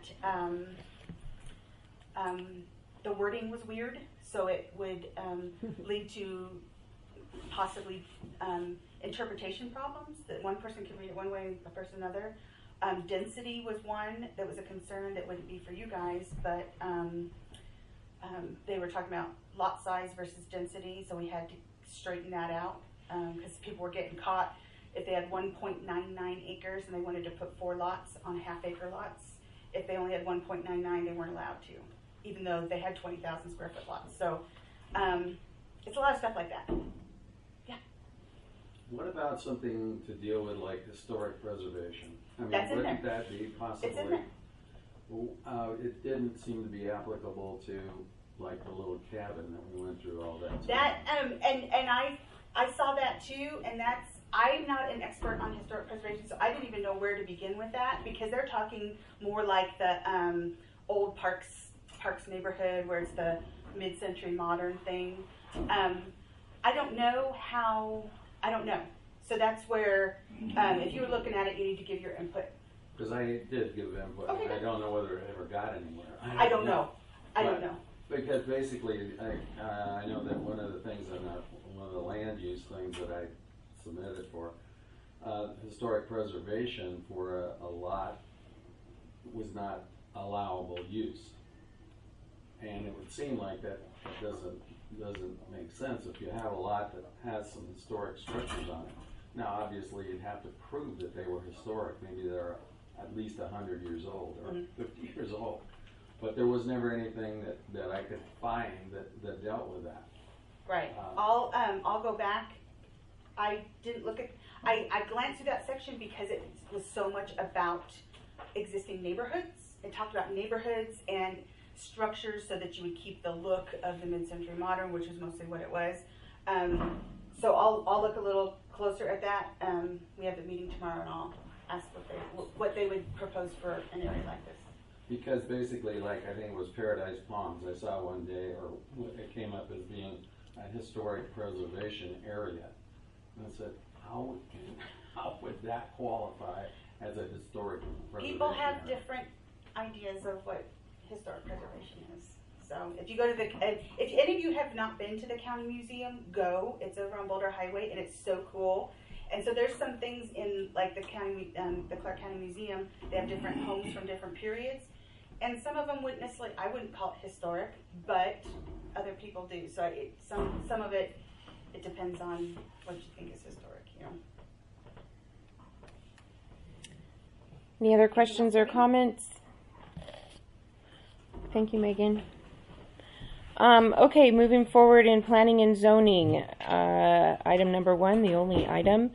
the wording was weird, so it would lead to possibly interpretation problems, that one person can read it one way and a person another. Density was one that was a concern that wouldn't be for you guys, but they were talking about lot size versus density, so we had to straighten that out because people were getting caught if they had 1.99 acres and they wanted to put 4 lots on half-acre lots. If they only had 1.99, they weren't allowed to, even though they had 20,000 square foot lots. So it's a lot of stuff like that. Yeah. What about something to deal with like historic preservation? I mean, That's in wouldn't there. that be possibly? It's in there. It didn't seem to be applicable to like the little cabin that we went through all that. That and I saw that too, and I'm not an expert on historic preservation, so I didn't even know where to begin with that because they're talking more like the old Parks neighborhood where it's the mid-century modern thing. I don't know. So that's where if you were looking at it, you need to give your input. Because I did give input. Okay. I don't know whether it ever got anywhere. I don't know. Because basically, I know that one of the things in one of the land use things that I submitted for historic preservation for a lot was not allowable use, and it would seem like that doesn't make sense if you have a lot that has some historic structures on it. Now, obviously, you'd have to prove that they were historic. Maybe they're at least 100 years old or 50 years old. But there was never anything that I could find that dealt with that. Right. I'll go back. I didn't look at. I glanced through that section because it was so much about existing neighborhoods. It talked about neighborhoods and structures so that you would keep the look of the mid-century modern, which is mostly what it was. So I'll look a little closer at that. We have the meeting tomorrow, and I'll ask what they would propose for an area like this. Because basically, like I think it was Paradise Palms, I saw one day, or it came up as being a historic preservation area. And I said, how would that qualify as a historic preservation People have area? different ideas of what historic preservation is. So if you go to if any of you have not been to the county museum, go. It's over on Boulder Highway, and it's so cool. And so there's some things in like the Clark County Museum. They have different homes from different periods, and some of them wouldn't necessarily. I wouldn't call it historic, but other people do. So some of it depends on what you think is historic. You know. Any other questions or comments? Thank you, Megan. Okay, moving forward in planning and zoning. Item number 1, the only item,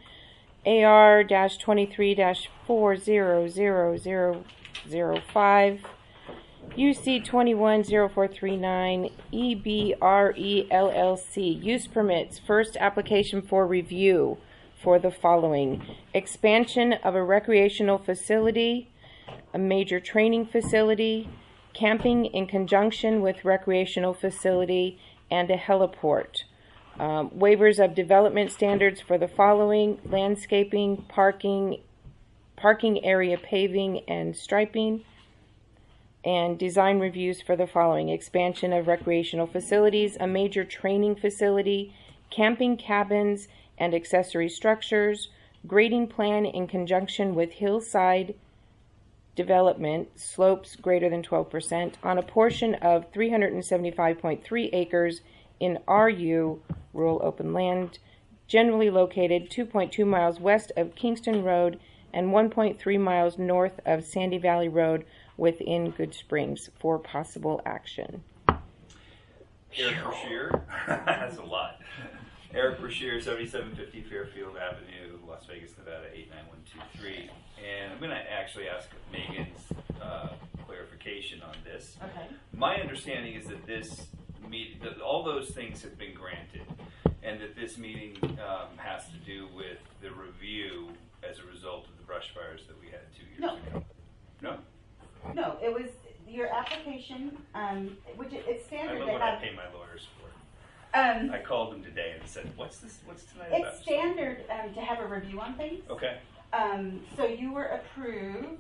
AR-23-400005, UC 210439, EBRE LLC, use permits, first application for review for the following: expansion of a recreational facility, a major training facility, camping in conjunction with recreational facility, and a heliport. Waivers of development standards for the following: landscaping, parking area paving and striping, and design reviews for the following: expansion of recreational facilities, a major training facility, camping cabins and accessory structures, grading plan in conjunction with hillside development, slopes greater than 12%, on a portion of 375.3 acres in RU, rural open land, generally located 2.2 miles west of Kingston Road and 1.3 miles north of Sandy Valley Road within Good Springs for possible action. Eric Brashear, that's a lot. Eric Brashear, 7750 Fairfield Avenue, Las Vegas, Nevada, 89123. And I'm going to actually ask Megan's clarification on this. Okay. My understanding is that that all those things have been granted, and that this meeting has to do with the review as a result of the brush fires that we had 2 years ago. No? No, it was your application, which it's I standard love to what I have. pay my lawyers for. Um, I called them today and said, "What's this? What's tonight about?" it's standard to have a review on things. Okay. So you were approved.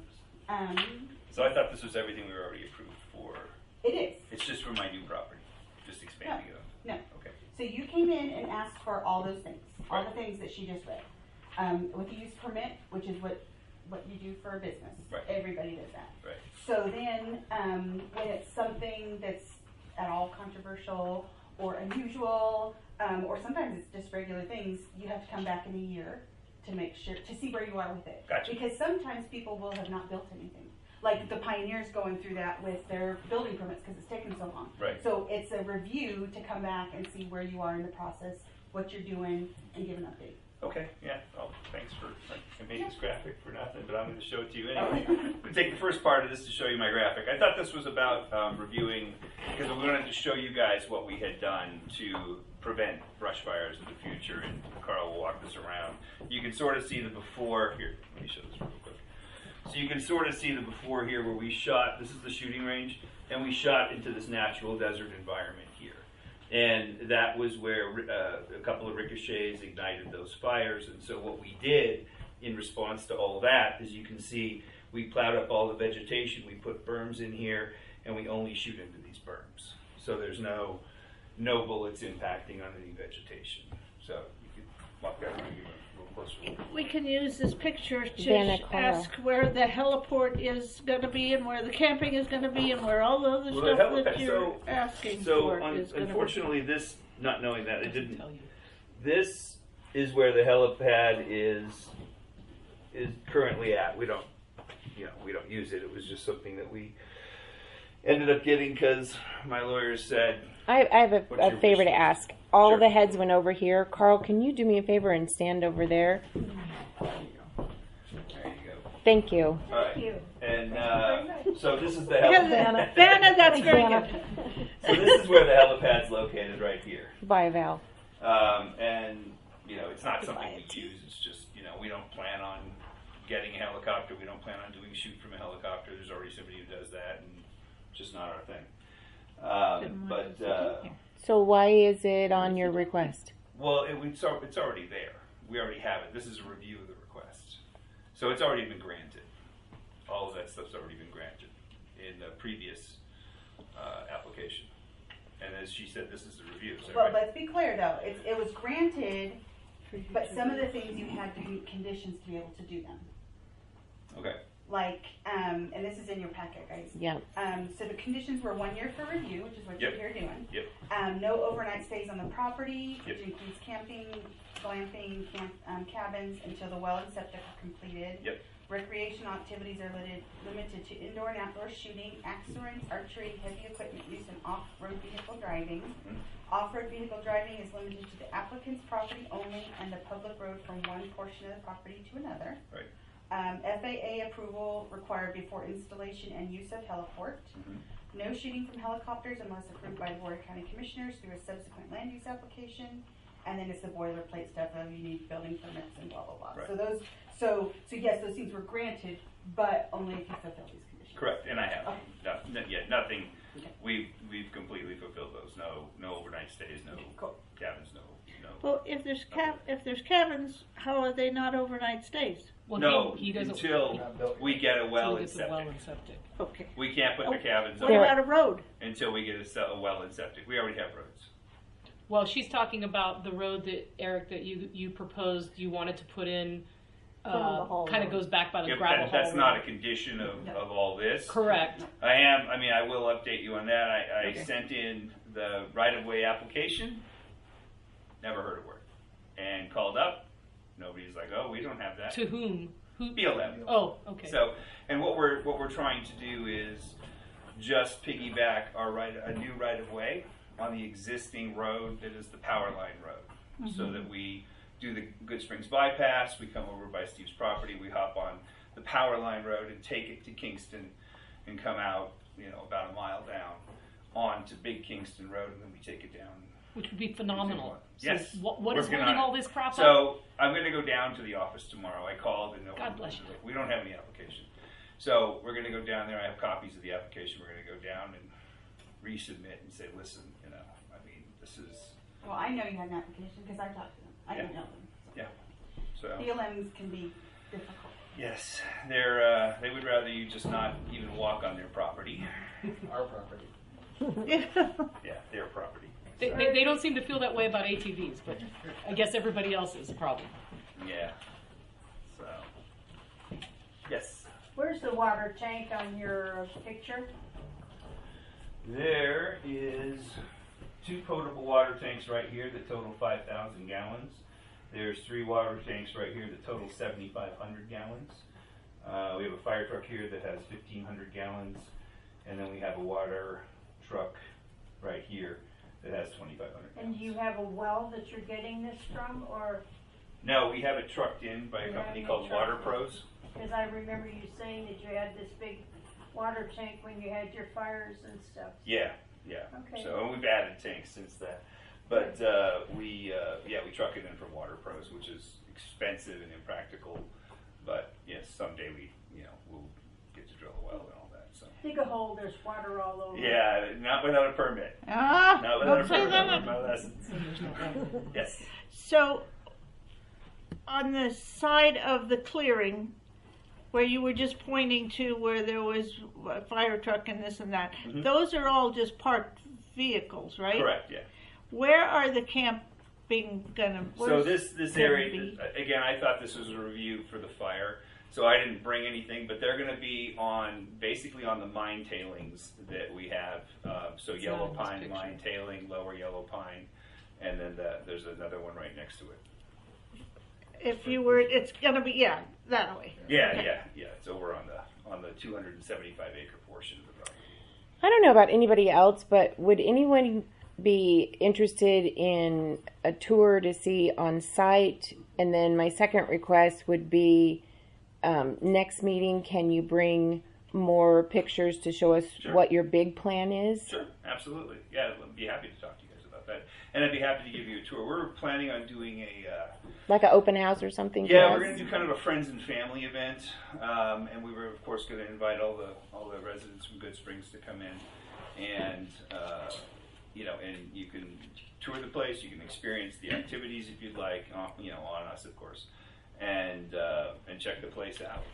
So I thought this was everything we were already approved for. It is. It's just for my new property, just expanding it. No. Okay. So you came in and asked for all those things, all the things that she just read. With the use permit, which is what you do for a business. Right. Everybody does that. Right. So then, when it's something that's at all controversial or unusual, or sometimes it's just regular things, you have to come back in a year to make sure, to see where you are with it. Gotcha. Because sometimes people will have not built anything. Like the Pioneers going through that with their building permits because it's taken so long. Right. So it's a review to come back and see where you are in the process, what you're doing, and give an update. Okay, yeah, well, thanks for, I made this graphic for nothing, but I'm going to show it to you anyway. I'm going to take the first part of this to show you my graphic. I thought this was about reviewing, because we wanted to show you guys what we had done to prevent brush fires in the future, and Carl will walk this around. You can sort of see the before, here, let me show this real quick. So you can sort of see the before here where we shot, this is the shooting range, and we shot into this natural desert environment here. And that was where a couple of ricochets ignited those fires. And so what we did in response to all that, as you can see, we plowed up all the vegetation, we put berms in here, and we only shoot into these berms. So there's no bullets impacting on any vegetation. So you can walk that around and give a little closer look. We can use this picture to Vanna ask where the heliport is going to be and where the camping is going to be and where all the other Well, the stuff that helipad- you're asking So for is going to be. unfortunately, this, not knowing that, it didn't. This is where the helipad is currently at. We don't use it. It was just something that we ended up getting because my lawyers said. I have What's a your favor wish to list? ask. All Sure. the heads went over here. Carl, can you do me a favor and stand over there? There you go. Thank you. All right. And so this is the Vanna, helipad. that's very good. So this is where the helipad's located, right here. Bye, Val. And it's not something we use. It's just we don't plan on getting a helicopter. We don't plan on doing shoot from a helicopter. There's already somebody who does that, and it's just not our thing. So why is it on your request? Well, it's already there. We already have it. This is a review of the request. So it's already been granted. All of that stuff's already been granted in the previous application. And as she said, this is the review. Is that Well, right? let's be clear though. It was granted, but some of the things you had to meet conditions to be able to do them. Okay. Like, and this is in your packet, guys. Yeah. So the conditions were 1 year for review, which is what Yep. you're here doing. Yep. No overnight stays on the property, Yep. which includes camping, glamping, cabins until the well and septic are completed. Yep. Recreational activities are limited to indoor and outdoor shooting, axe throwing, archery, heavy equipment use, and off-road vehicle driving. Mhm. Off-road vehicle driving is limited to the applicant's property only and the public road from one portion of the property to another. Right. FAA approval required before installation and use of heliport. Mhm. No shooting from helicopters unless approved by the Board of County Commissioners through a subsequent land use application. And then it's the boilerplate stuff of you need building permits and blah, blah, blah. Right. So yes, those things were granted, but only if you fulfill these conditions. Correct, and I have. Okay. Nothing. Okay. We've completely fulfilled those. No overnight stays. No Cool. cabins. No. Well, if there's cabins, how are they not overnight stays? Well, No, he doesn't. until we get a well Until and it's a well septic. and septic. Okay. We can't put the cabins What up about a road? until we get a well and septic. We already have roads. Well, she's talking about the road that Eric, that you proposed you wanted to put in. From the hall Kind of road. goes back by the Yep, gravel that's hall not road. a condition of all this. Correct. I will update you on that. I Okay. sent in the right-of-way application. Never heard a word. And called up. Nobody's like, oh, we don't have that. To whom? Who? BLM. Oh, okay. So, and what we're trying to do is just piggyback a new right of way on the existing road that is the power line road, so that we do the Good Springs bypass. We come over by Steve's property. We hop on the power line road and take it to Kingston, and come out, about a mile down onto Big Kingston Road, and then we take it down. Which would be phenomenal. Yes. So what is Working holding on it. all this crap up? So I'm going to go down to the office tomorrow. I called and God bless you. we don't have any application. So we're going to go down there. I have copies of the application. We're going to go down and resubmit and say, listen, you know, I mean, this is. Well, I know you had an application because I talked to them. I didn't know them. Yeah. So. BLMs can be difficult. Yes, they would rather you just not even walk on their property. Our property. Yeah, their property. They don't seem to feel that way about ATVs, but I guess everybody else is a problem. Yeah. So. Yes. Where's the water tank on your picture? There is 2 potable water tanks right here that total 5,000 gallons. There's 3 water tanks right here that total 7,500 gallons. We have a fire truck here that has 1,500 gallons, and then we have a water truck right here that has 2,500 gallons. And do you have a well that you're getting this from, or? No, we have it trucked in by a company called Water Pros. Because I remember you saying that you had this big water tank when you had your fires and stuff. Yeah. Okay. So we've added tanks since then. But we truck it in from Water Pros, which is expensive and impractical. But yes, someday we'll get to drill a well and all that. So. Dig a hole, there's water all over. Yeah, not without a permit. Not without a permit. That's my lesson. Yes. So, on the side of the clearing, where you were just pointing to where there was a fire truck and this and that, those are all just parked vehicles, right? Correct, yeah. Where are the camping gonna? So this area, again, I thought this was a review for the fire, so I didn't bring anything, but they're going to be basically on the mine tailings that we have. So yellow pine mine tailing, lower yellow pine, and then there's another one right next to it. If you were, it's gonna be that way. Yeah. It's over on the 275 acre portion of the property. I don't know about anybody else, but would anyone be interested in a tour to see on site? And then my second request would be next meeting, can you bring more pictures to show us what your big plan is? Sure, absolutely. Yeah, I'd be happy to talk to you guys about that. And I'd be happy to give you a tour. We're planning on doing a... like an open house or something? Yeah, we're going to do kind of a friends and family event. And we were, of course, going to invite all the residents from Good Springs to come in. And... and you can tour the place. You can experience the activities if you'd like. On us, of course, and check the place out.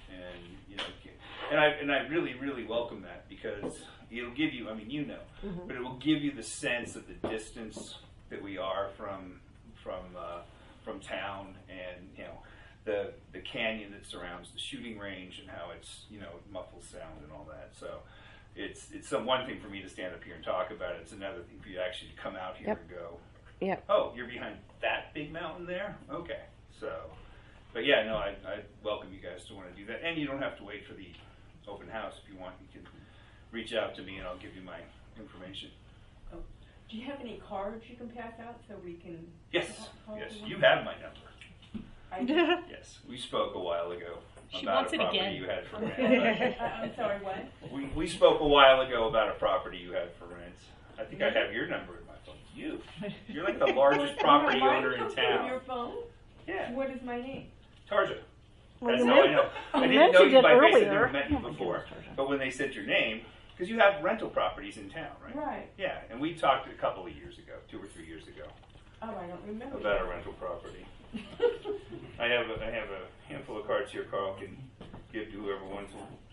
And I really, really welcome that because it'll give you. I mean, but it will give you the sense of the distance that we are from town, and the canyon that surrounds the shooting range, and how it's muffles sound and all that. So. It's one thing for me to stand up here and talk about it. It's another thing for you to actually come out here and go, oh, you're behind that big mountain there? Okay. So, but yeah, no, I welcome you guys to want to do that. And you don't have to wait for the open house. If you want, you can reach out to me and I'll give you my information. Oh. Do you have any cards you can pass out so we can... Yes, you have my number. I do. Yes, we spoke a while ago. She about wants a it property again. You had for rent. I'm sorry, what? We spoke a while ago about a property you had for rent. I think I have your number in my phone. You're like the largest property owner in town. Your phone? Yeah. What is my name? Tarja. Well, That's you how I know. I didn't know mentioned you it by face. I've earlier. never met you before. But when they said your name, because you have rental properties in town, right? Right. Yeah, and we talked a couple of years ago, 2 or 3 years ago, Oh, I don't remember. about a rental property. I have a handful of cards here Carl can give to whoever wants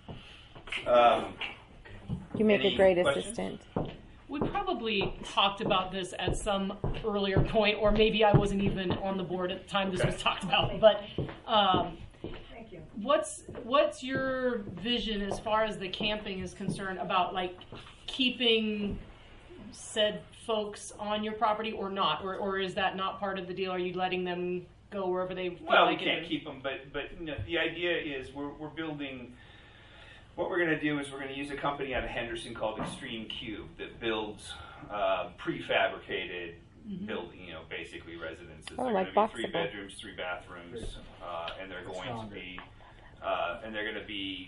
one. You make a Any great questions? assistant. We probably talked about this at some earlier point, or maybe I wasn't even on the board at the time this was talked about. But Thank you. what's your vision as far as the camping is concerned about, like, keeping said folks on your property or not, or is that not part of the deal? Are you letting them go wherever they feel Well, like we can't keep them, but the idea is we're building. What we're going to do is we're going to use a company out of Henderson called Extreme Cube that builds prefabricated building, basically residences. Oh, they're like going to be 3 Boxable. bedrooms, 3 bathrooms, and they're going to be,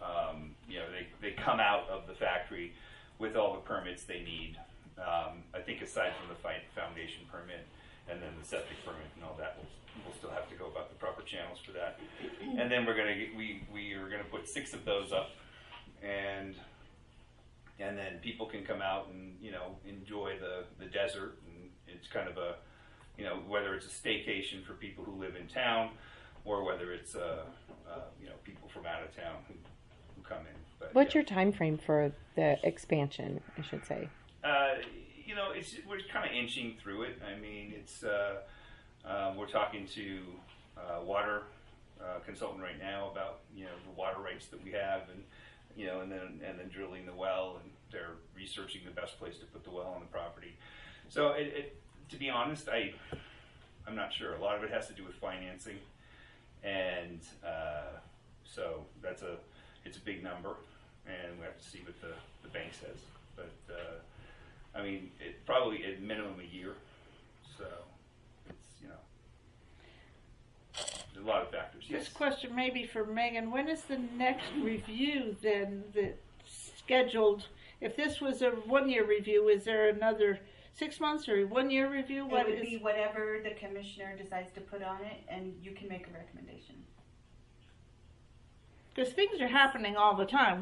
they come out of the factory with all the permits they need. I think aside from the foundation permit and then the septic permit and all that will we'll still have to go about the proper channels for that. And then we are gonna put 6 of those up, and then people can come out and, you know, enjoy the desert. And it's kind of a, you know, whether it's a staycation for people who live in town, or whether it's you know, people from out of town who come in. But, What's your time frame for the expansion, I should say? You know, we're kind of inching through it. I mean, it's we're talking to water consultant right now about, you know, the water rights that we have, and you know, and then drilling the well, and they're researching the best place to put the well on the property. So to be honest, I'm not sure. A lot of it has to do with financing, and so it's a big number, and we have to see what the bank says. But I mean, it probably at minimum a year. So it's, you know, there's a lot of factors. Yes. This question may be for Megan. When is the next review then that's scheduled? If this was a 1-year review, is there another 6 months or a 1-year review? It would be whatever the commissioner decides to put on it, and you can make a recommendation. Because things are happening all the time.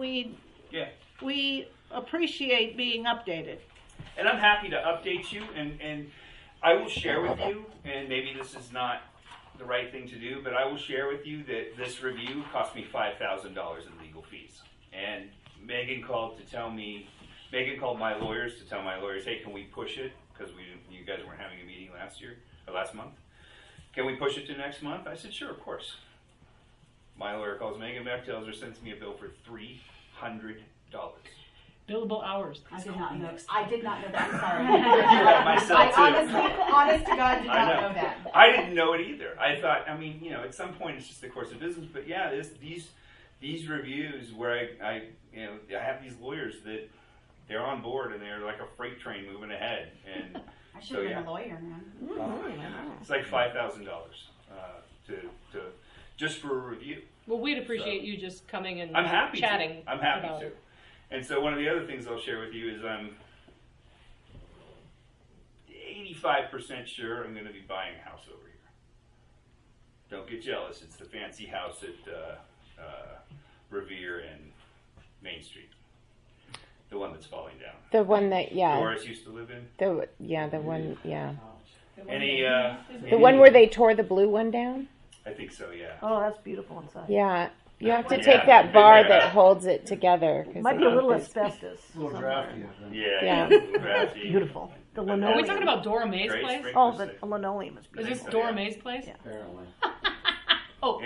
We appreciate being updated. And I'm happy to update you, and I will share with you, and maybe this is not the right thing to do, but I will share with you that this review cost me $5,000 in legal fees. And Megan called my lawyers to tell my lawyers, hey, can we push it? Because you guys weren't having a meeting last month. Can we push it to next month? I said, sure, of course. My lawyer calls Megan back, tells her, sends me a bill for $300. Billable hours. I did not know. I did not know that. I'm sorry. Myself too. Honest to God, did not know that. I didn't know it either. I thought, I mean, you know, at some point it's just the course of business. But yeah, these reviews where I have these lawyers that they're on board and they're like a freight train moving ahead. And I should have been a lawyer, man. It's like $5,000 to just for a review. Well, we'd appreciate you just coming and I'm happy chatting. I'm happy to. And so one of the other things I'll share with you is I'm 85% sure I'm going to be buying a house over here. Don't get jealous. It's the fancy house at Revere and Main Street. The one that's falling down. The one that, Doris used to live in? The one, The one where they tore the blue one down? I think so, yeah. Oh, that's beautiful inside. Yeah. You have to take that bar that holds it together. Might be a little asbestos. A little drafty. Yeah. That's beautiful. The linoleum. Are we talking about Dora May's place? Oh, the linoleum is beautiful. Is this Dora May's place? Yeah. Apparently. Oh.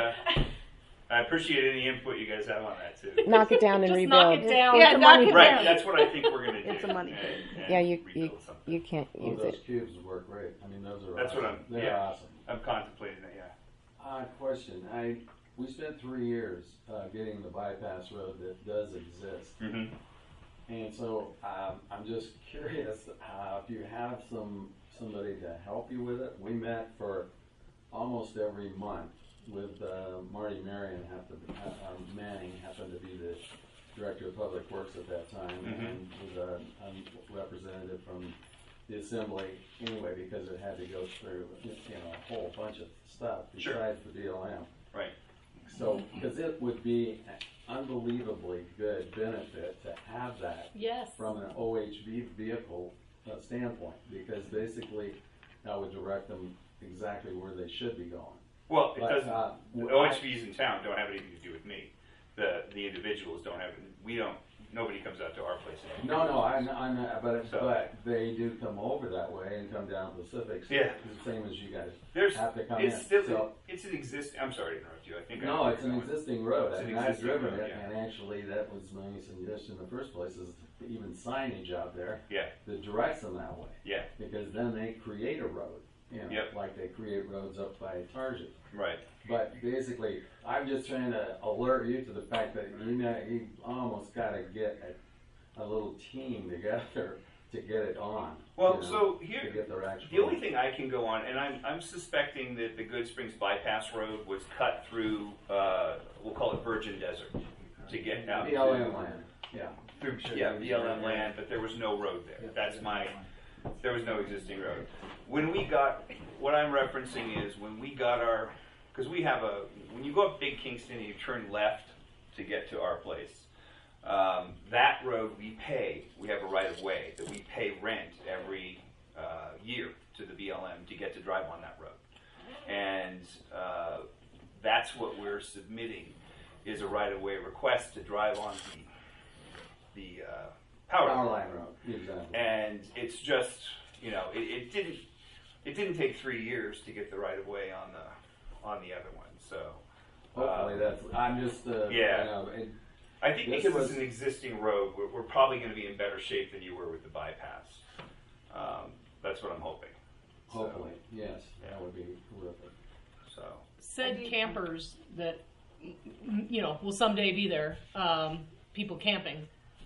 I appreciate any input you guys have on that too. Knock it down and Just rebuild. knock it down. Yeah, knock it Right, down. that's what I think we're going to do. It's a money and Yeah, you can't Well, use those it. cubes work great. I mean, those are That's awesome. what They're awesome. I'm contemplating that, yeah. Question. We spent 3 years getting the bypass road that does exist. Mm-hmm. And so I'm just curious if you have somebody to help you with it. We met for almost every month with Marty Manning happened to be the director of public works at that time, and was a representative from the assembly anyway, because it had to go through a whole bunch of stuff besides the BLM. Right. So, because it would be an unbelievably good benefit to have that from an OHV vehicle standpoint, because basically that would direct them exactly where they should be going. Well, it doesn't. The OHVs in town don't have anything to do with me. The individuals don't have. Nobody comes out to our place anymore. No, I'm not, but they do come over that way and come down Pacific. Yeah. The same as you guys have to come it's in. Still, it's an existing. I'm sorry to interrupt you. I think. No, it's an existing road. It's I an mean, I've existing driven road, it, yeah. and actually, that was my suggestion in the first place, is even signage out there Yeah. that directs them that way. Yeah. Because then they create a road, like they create roads up by Target. Right. But basically, I'm just trying to alert you to the fact that you almost got to get a little team together to get it on. Well, so here, to get their actual the only thing I can go on, and I'm suspecting that the Good Springs Bypass Road was cut through, we'll call it Virgin Desert, to get out BLM land. Yeah. Through, BLM land, but there was no road there. There was no existing road. When we got what I'm referencing is when we got our, because we have when you go up Big Kingston and you turn left to get to our place, that road we have a right of way that we pay rent every year to the BLM to get to drive on that road. And that's what we're submitting, is a right of way request to drive on the power line road. Exactly. And it's just, it didn't take 3 years to get the right of way on the other one. So hopefully I'm just I think because it's an existing road, we're probably going to be in better shape than you were with the bypass. That's what I'm hoping. Hopefully, yes, that would be terrific. So said campers that will someday be there, people camping.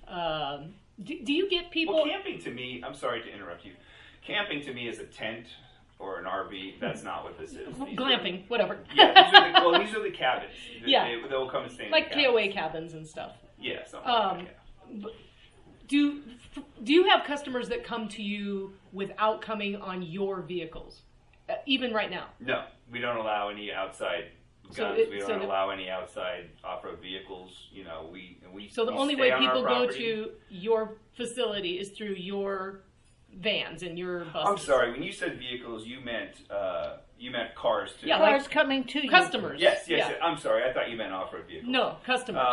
Do you get people? Well, camping to me, I'm sorry to interrupt you. Camping to me is a tent or an RV. That's not what this is. Glamping, whatever. Yeah, these are the cabins. They'll come and stay in like the cabins. KOA cabins and stuff. Yeah, something like that. But do you have customers that come to you without coming on your vehicles, even right now? No, we don't allow any outside guns. We don't allow any outside off-road vehicles. So the only way people go to your facility is through your vans and your buses. I'm sorry. When you said vehicles, you meant cars too. Yeah, cars coming to customers. you. Yes. I'm sorry. I thought you meant off-road vehicles. No, customers.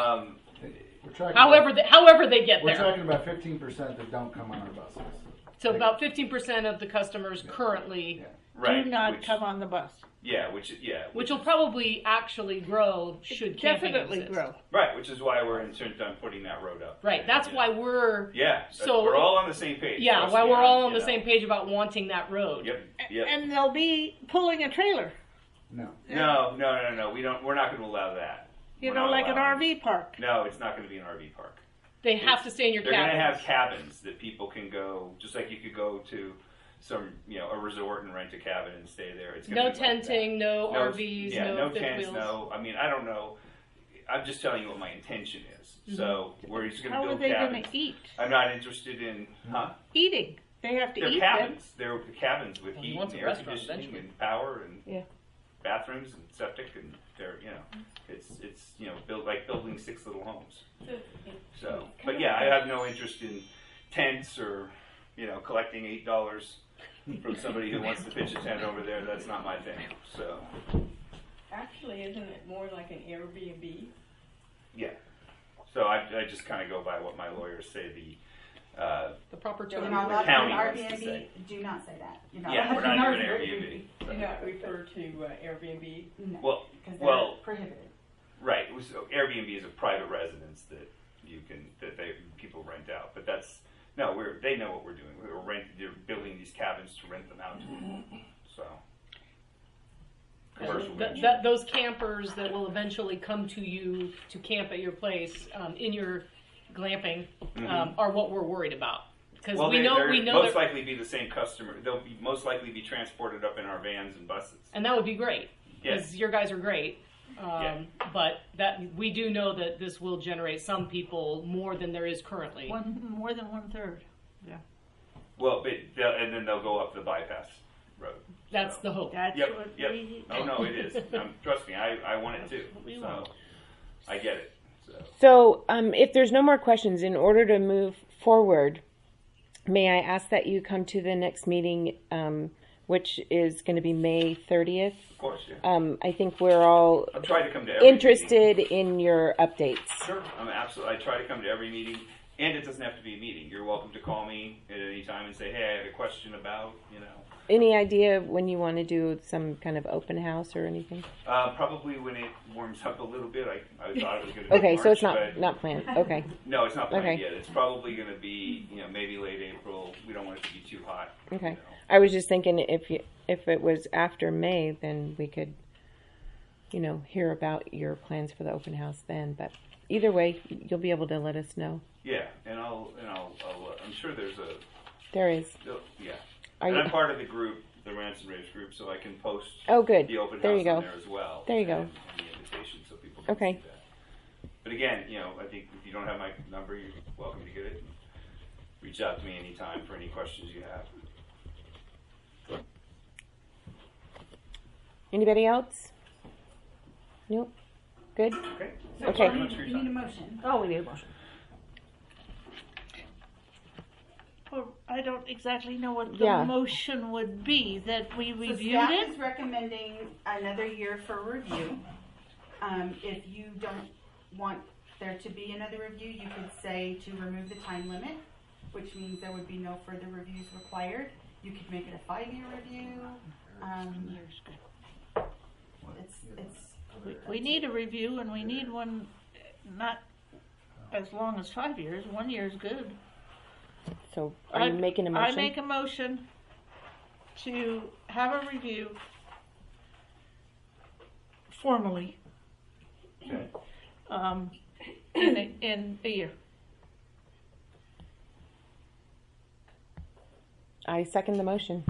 However they get we're there. We're talking about 15% that don't come on our buses. So about 15% of the customers currently do not come on the bus. Which will probably actually grow should camping definitely exist. grow. Right, which is why we're intent on putting that road up. Right, that's why we're we're all on the same page. Yeah, why we're all on the same page about wanting that road. Yep. And they'll be pulling a trailer. No. No. We're not going to allow that. Like an RV park. No, it's not going to be an RV park. They have to stay in your cabins. They're going to have cabins that people can go, just like you could go to some, a resort and rent a cabin and stay there. It's no tenting, no RVs, no fifth tents, wheels. no. I mean, I don't know. I'm just telling you what my intention is. Mm-hmm. So we're just going to build cabins. How are they going to eat? I'm not interested in, eating. They have to eat. Cabins. They're cabins with heat and air restaurant conditioning and power and bathrooms and septic, and they're it's built like building 6 little homes. So, but I have no interest in tents or collecting $8 from somebody who wants to pitch a tent over there. That's not my thing. So, actually, isn't it more like an Airbnb? Yeah. So I just kind of go by what my lawyers say. The proper term. You're not allowed to county do wants to Airbnb. say. Do not say that. We're not doing Airbnb. Do not refer to Airbnb. No. Well, they're prohibited. Right. So Airbnb is a private residence that people rent out. But they know what we're doing. They're building these cabins to rent them out to people. So commercial. Those campers that will eventually come to you to camp at your place in your glamping are what we're worried about. Because we know most likely be the same customer. They'll most likely be transported up in our vans and buses. And that would be great. Because Yes. your guys are great. But we do know that this will generate some people more than there is currently. More than 1/3. Yeah. Well, and then they'll go up the bypass road. That's the hope. That's what we. Oh no, it is. Trust me, I want it too. So I get it. So, if there's no more questions, in order to move forward, may I ask that you come to the next meeting, which is going to be May 30th? Of course, yeah. I think we're all I'm trying to come to every interested meeting. in your updates. Sure, I try to come to every meeting, and it doesn't have to be a meeting. You're welcome to call me at any time and say, hey, I had a question about, Any idea when you want to do some kind of open house or anything? Probably when it warms up a little bit. I thought it was going to be Okay, March, so it's but not planned. Okay. No, it's not planned Okay. yet. It's probably going to be, maybe late April. We don't want it to be too hot. Okay. I was just thinking if it was after May, then we could, hear about your plans for the open house then. But either way, you'll be able to let us know. Yeah, and I'll I'm sure there's a. There is. Yeah. Are and you? I'm part of the group, the Ransom Race group, so I can post. Oh, good. The open There house you go. on there as well. There you go. And the invitation, so people can Okay. see that. But again, I think if you don't have my number, you're welcome to get it. Reach out to me anytime for any questions you have. Anybody else? Nope. Good? Okay. Okay. You need a motion. Oh, we need a motion. Well, I don't exactly know what the Yeah. motion would be, that we So reviewed staff it? is recommending another year for review. If you don't want there to be another review, you could say to remove the time limit, which means there would be no further reviews required. You could make it a 5-year review. We need a review, and we need one not as long as 5 years. 1 year is good. So, are you making a motion? I make a motion to have a review formally in a year. I second the motion.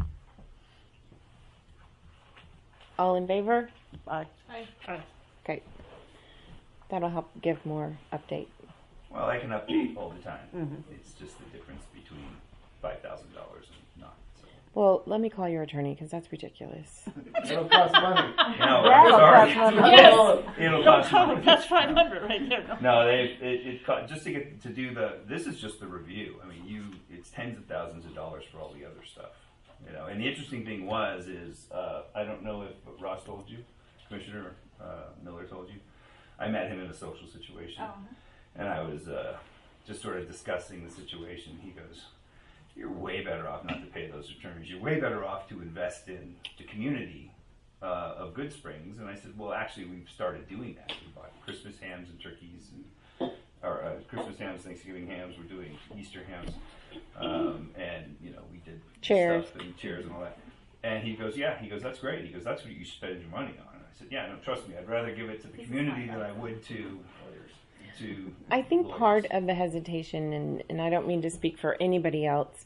All in favor? Aye. Okay. That'll help give more update. Well, I can update all the time. It's just the difference between $5,000 and not. So. Well, let me call your attorney because that's ridiculous. It'll cost money. No, That'll sorry. cost money. Yes. It'll Don't cost tell money. them that's 500 right there. No, just to get to do this is just the review. I mean, it's tens of thousands of dollars for all the other stuff, you know. And the interesting thing is I don't know if Ross told you, Commissioner Miller told you, I met him in a social situation, and I was just sort of discussing the situation. He goes, "You're way better off not to pay those attorneys. You're way better off to invest in the community of Good Springs." And I said, "Well, actually, we've started doing that. We bought Christmas hams and turkeys, or Christmas hams, Thanksgiving hams. We're doing Easter hams, and you know, we did chairs and chairs and all that." And he goes, "Yeah." He goes, "That's great." He goes, "That's what you spend your money on." And I said, "Yeah, no, trust me. I'd rather give it to the community than I would to." I think lawyers. part of the hesitation, and I don't mean to speak for anybody else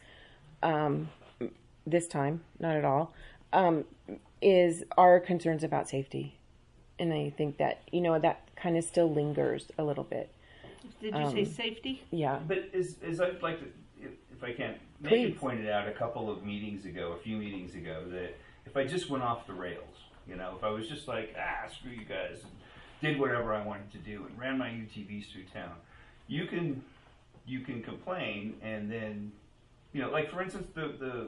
this time, not at all, is our concerns about safety. And I think that, you know, that kind of still lingers a little bit. Did you say safety? Yeah. But as I'd like to, if I can, Please. Megan pointed out a few meetings ago, that if I just went off the rails, you know, if I was just like, screw you guys, and did whatever I wanted to do and ran my UTVs through town, you can complain, and then, you know, like for instance, the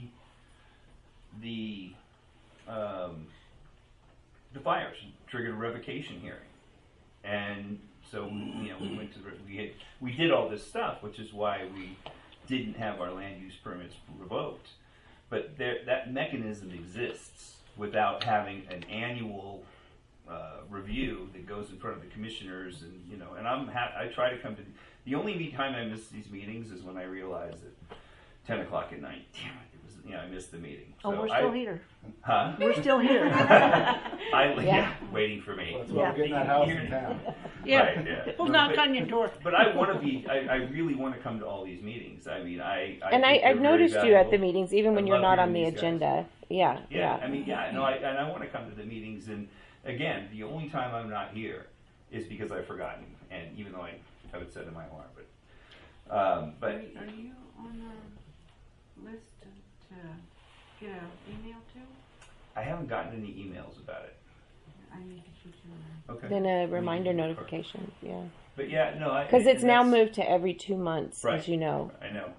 fires triggered a revocation hearing, and so you know we did all this stuff, which is why we didn't have our land use permits revoked. But that mechanism exists without having an annual review that goes in front of the commissioners, and you know, and I try to come to the only time I miss these meetings is when I realize that 10 o'clock at night, damn it, it was, you know, I missed the meeting. Oh, So we're still here. Huh? We're still here. Waiting for me. That's why we're getting that house in town. Yeah. Right, yeah. We'll knock on your door. But I want to be. I really want to come to all these meetings. I mean, And think they're I've noticed very you at the valuable. meetings, even when I you're love not on hearing the these guys. agenda. Yeah. I mean, no, and I want to come to the meetings. And again, the only time I'm not here is because I've forgotten. And even though I have it set in my alarm, but Are you on the list to get an email to? I haven't gotten any emails about it. I need to shoot you. Okay. Then a reminder notification. Yeah. But yeah, no, Because it's now that's- moved to every 2 months, Right. as you know. I know.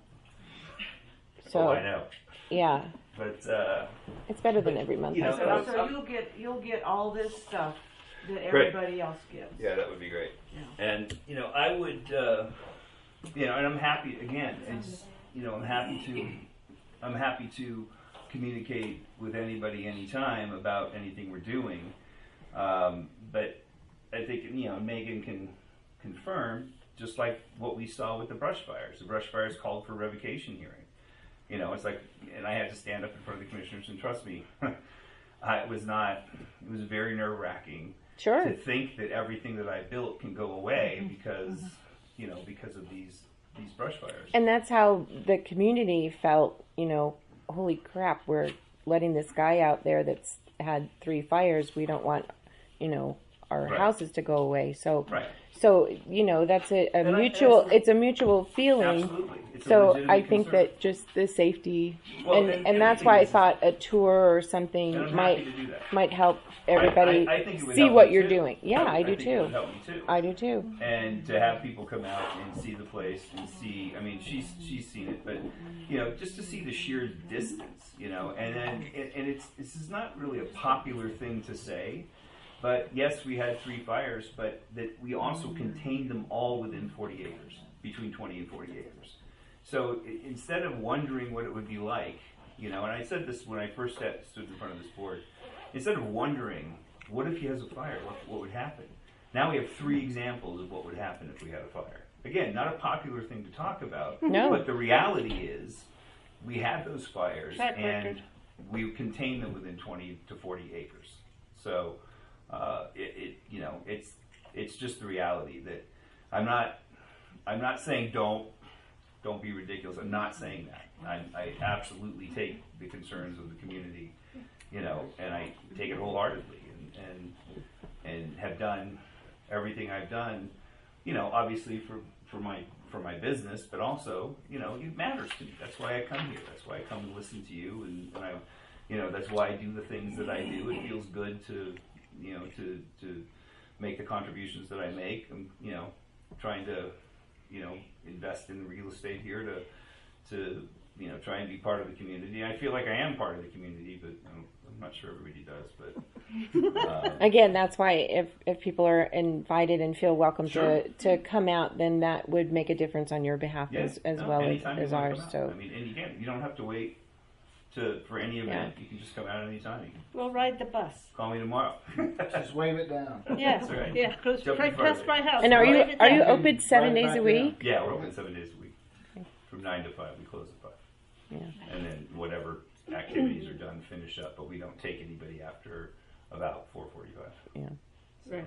So I know. Yeah. But it's better than every month. you know, I suppose. So you'll get all this stuff that everybody else gets. Yeah, that would be great. Yeah. And you know, I would, you know, and I'm happy again. It's, you know, I'm happy to communicate with anybody anytime about anything we're doing. But I think, you know, Megan can confirm, just like what we saw with the brush fires. The brush fires called for revocation hearing. You know, it's like, and I had to stand up in front of the commissioners, and trust me, it was very nerve-wracking. Sure. To think that everything that I built can go away because, you know, because of these brush fires. And that's how the community felt, you know, holy crap, we're letting this guy out there that's had 3 fires. We don't want, you know, our Right. houses to go away. So, Right. so you know, that's a And mutual. It's a mutual feeling. Absolutely. It's a So legitimate I think concern. that just the safety, Well, and that's why I everything is- thought a tour or something And I'm might happy to do that. might help everybody I think it would see help what me you're too. doing. Yeah, I do think it too. would help me too. I do too. And to have people come out and see the place and see, I mean, she's seen it, but you know, just to see the sheer distance, you know, and then and this is not really a popular thing to say, but yes, we had 3 fires, but that we also contained them all within 40 acres, between 20 and 40 acres. So instead of wondering what it would be like, you know, and I said this when I first stood in front of this board, instead of wondering, what if he has a fire, what would happen? Now we have 3 examples of what would happen if we had a fire. Again, not a popular thing to talk about, No. but the reality is we had those fires Track and record. we contained them within 20 to 40 acres. So you know, it's just the reality that I'm not saying don't be ridiculous. I'm not saying that. I absolutely take the concerns of the community, you know, and I take it wholeheartedly, and have done everything I've done, you know, obviously for my business, but also, you know, it matters to me. That's why I come here. That's why I come to listen to you, and I, you know, that's why I do the things that I do. It feels good to, you know, to make the contributions that I make. I'm, you know, trying to, you know, invest in real estate here to you know, try and be part of the community. I feel like I am part of the community, but I'm not sure everybody does. But Again, that's why if people are invited and feel welcome Sure. to come out, then that would make a difference on your behalf as no, well anytime you as wanna ours. come out. So I mean, and you don't have to wait for any event. You can just come out anytime. You can We'll ride the bus. call me tomorrow. Just wave it down. Yeah, That's right. yeah, goes Jump right in front of past it. my house. and are you Wave it are you down. open 7 Right days back a week? Yeah, we're open 7 days a week, from 9 to 5. We close at 5. Yeah. And then whatever activities are done, finish up. But we don't take anybody after about 4:45. Yeah. Right.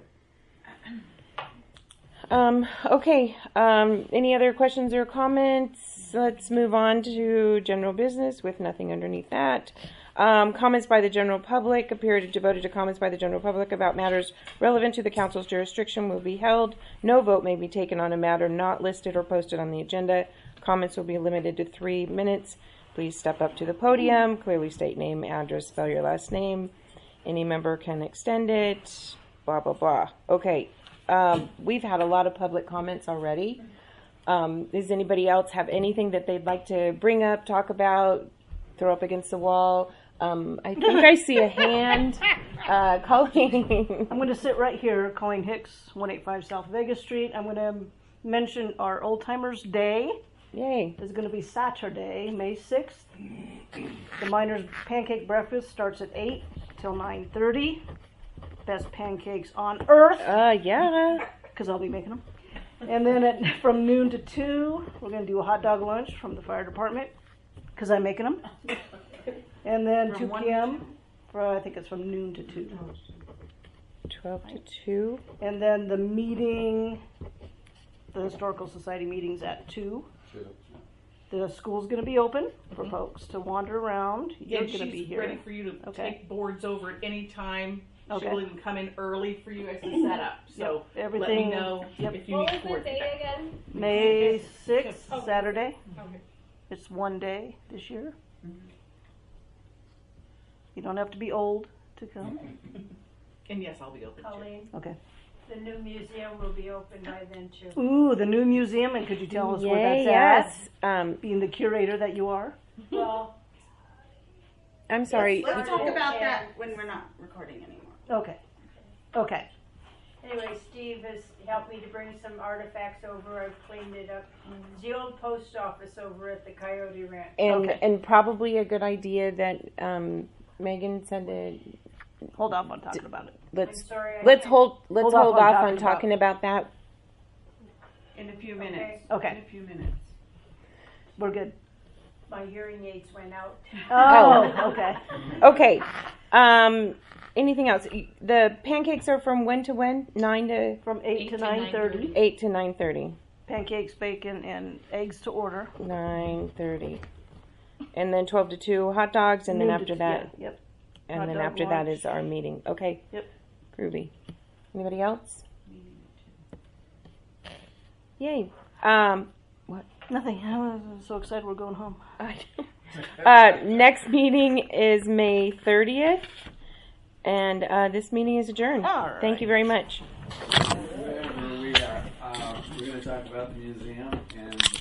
Okay. Any other questions or comments? Let's move on to general business with nothing underneath that. Comments by the general public. A period devoted to comments by the general public about matters relevant to the council's jurisdiction will be held. No vote may be taken on a matter not listed or posted on the agenda. Comments will be limited to 3 minutes. Please step up to the podium, clearly state name, address, spell your last name. Any member can extend it, blah, blah, blah. Okay, we've had a lot of public comments already. Does anybody else have anything that they'd like to bring up, talk about, throw up against the wall? I think I see a hand. Colleen. I'm going to sit right here, Colleen Hicks, 185 South Vegas Street. I'm going to mention our Old Timers Day. Yay. Is going to be Saturday, May 6th. The Miners Pancake Breakfast starts at 8 till 9:30. Best pancakes on earth. Yeah. Because I'll be making them. And then from noon to 2, we're going to do a hot dog lunch from the fire department. Because I'm making them. And then From 2 1 p.m. I think it's from noon to 2. 12 to 2. And then the meeting, the Historical Society meeting's at 2. The school's going to be open for folks to wander around. You're And going to she's be here. ready for you to take boards over at any time. Okay. She will even come in early for you as a setup. So Yep, let me everything- know yep. if you What need was the board date feedback. again? May 6th, Okay. Saturday. Okay. It's one day this year. You don't have to be old to come. And yes, I'll be open too. Colleen, Okay. the new museum will be open by then too. Ooh, the new museum, and could you tell us where Yay, that's yes. at? Being the curator that you are. Well, I'm sorry. Let's talk about that when we're not recording anymore. Okay. Okay. anyway, Steve has helped me to bring some artifacts over. I've cleaned it up. It's the old post office over at the Coyote Ranch. And probably a good idea that Megan said that. Hold on, I'm talking about it. Let's I'm sorry, I let's can't- hold Hold off off on talking about that. In a few minutes. Okay. In a few minutes. We're good. My hearing aids went out. Oh, okay. Okay. Anything else? The pancakes are from when to when? 9 to From 8 to 9:30. 8 to 9:30. Pancakes, bacon, and eggs to order. 9:30. And then 12 to 2 hot dogs, and then Noon to- after that. yeah, yep. And Hot then dog after that lunch. is our meeting. Okay. Yep. Groovy. Anybody else? Yay. What? Nothing. I'm so excited we're going home. Next meeting is May 30th, and this meeting is adjourned. All right. Thank you very much. Where we are, we're going to talk about the museum and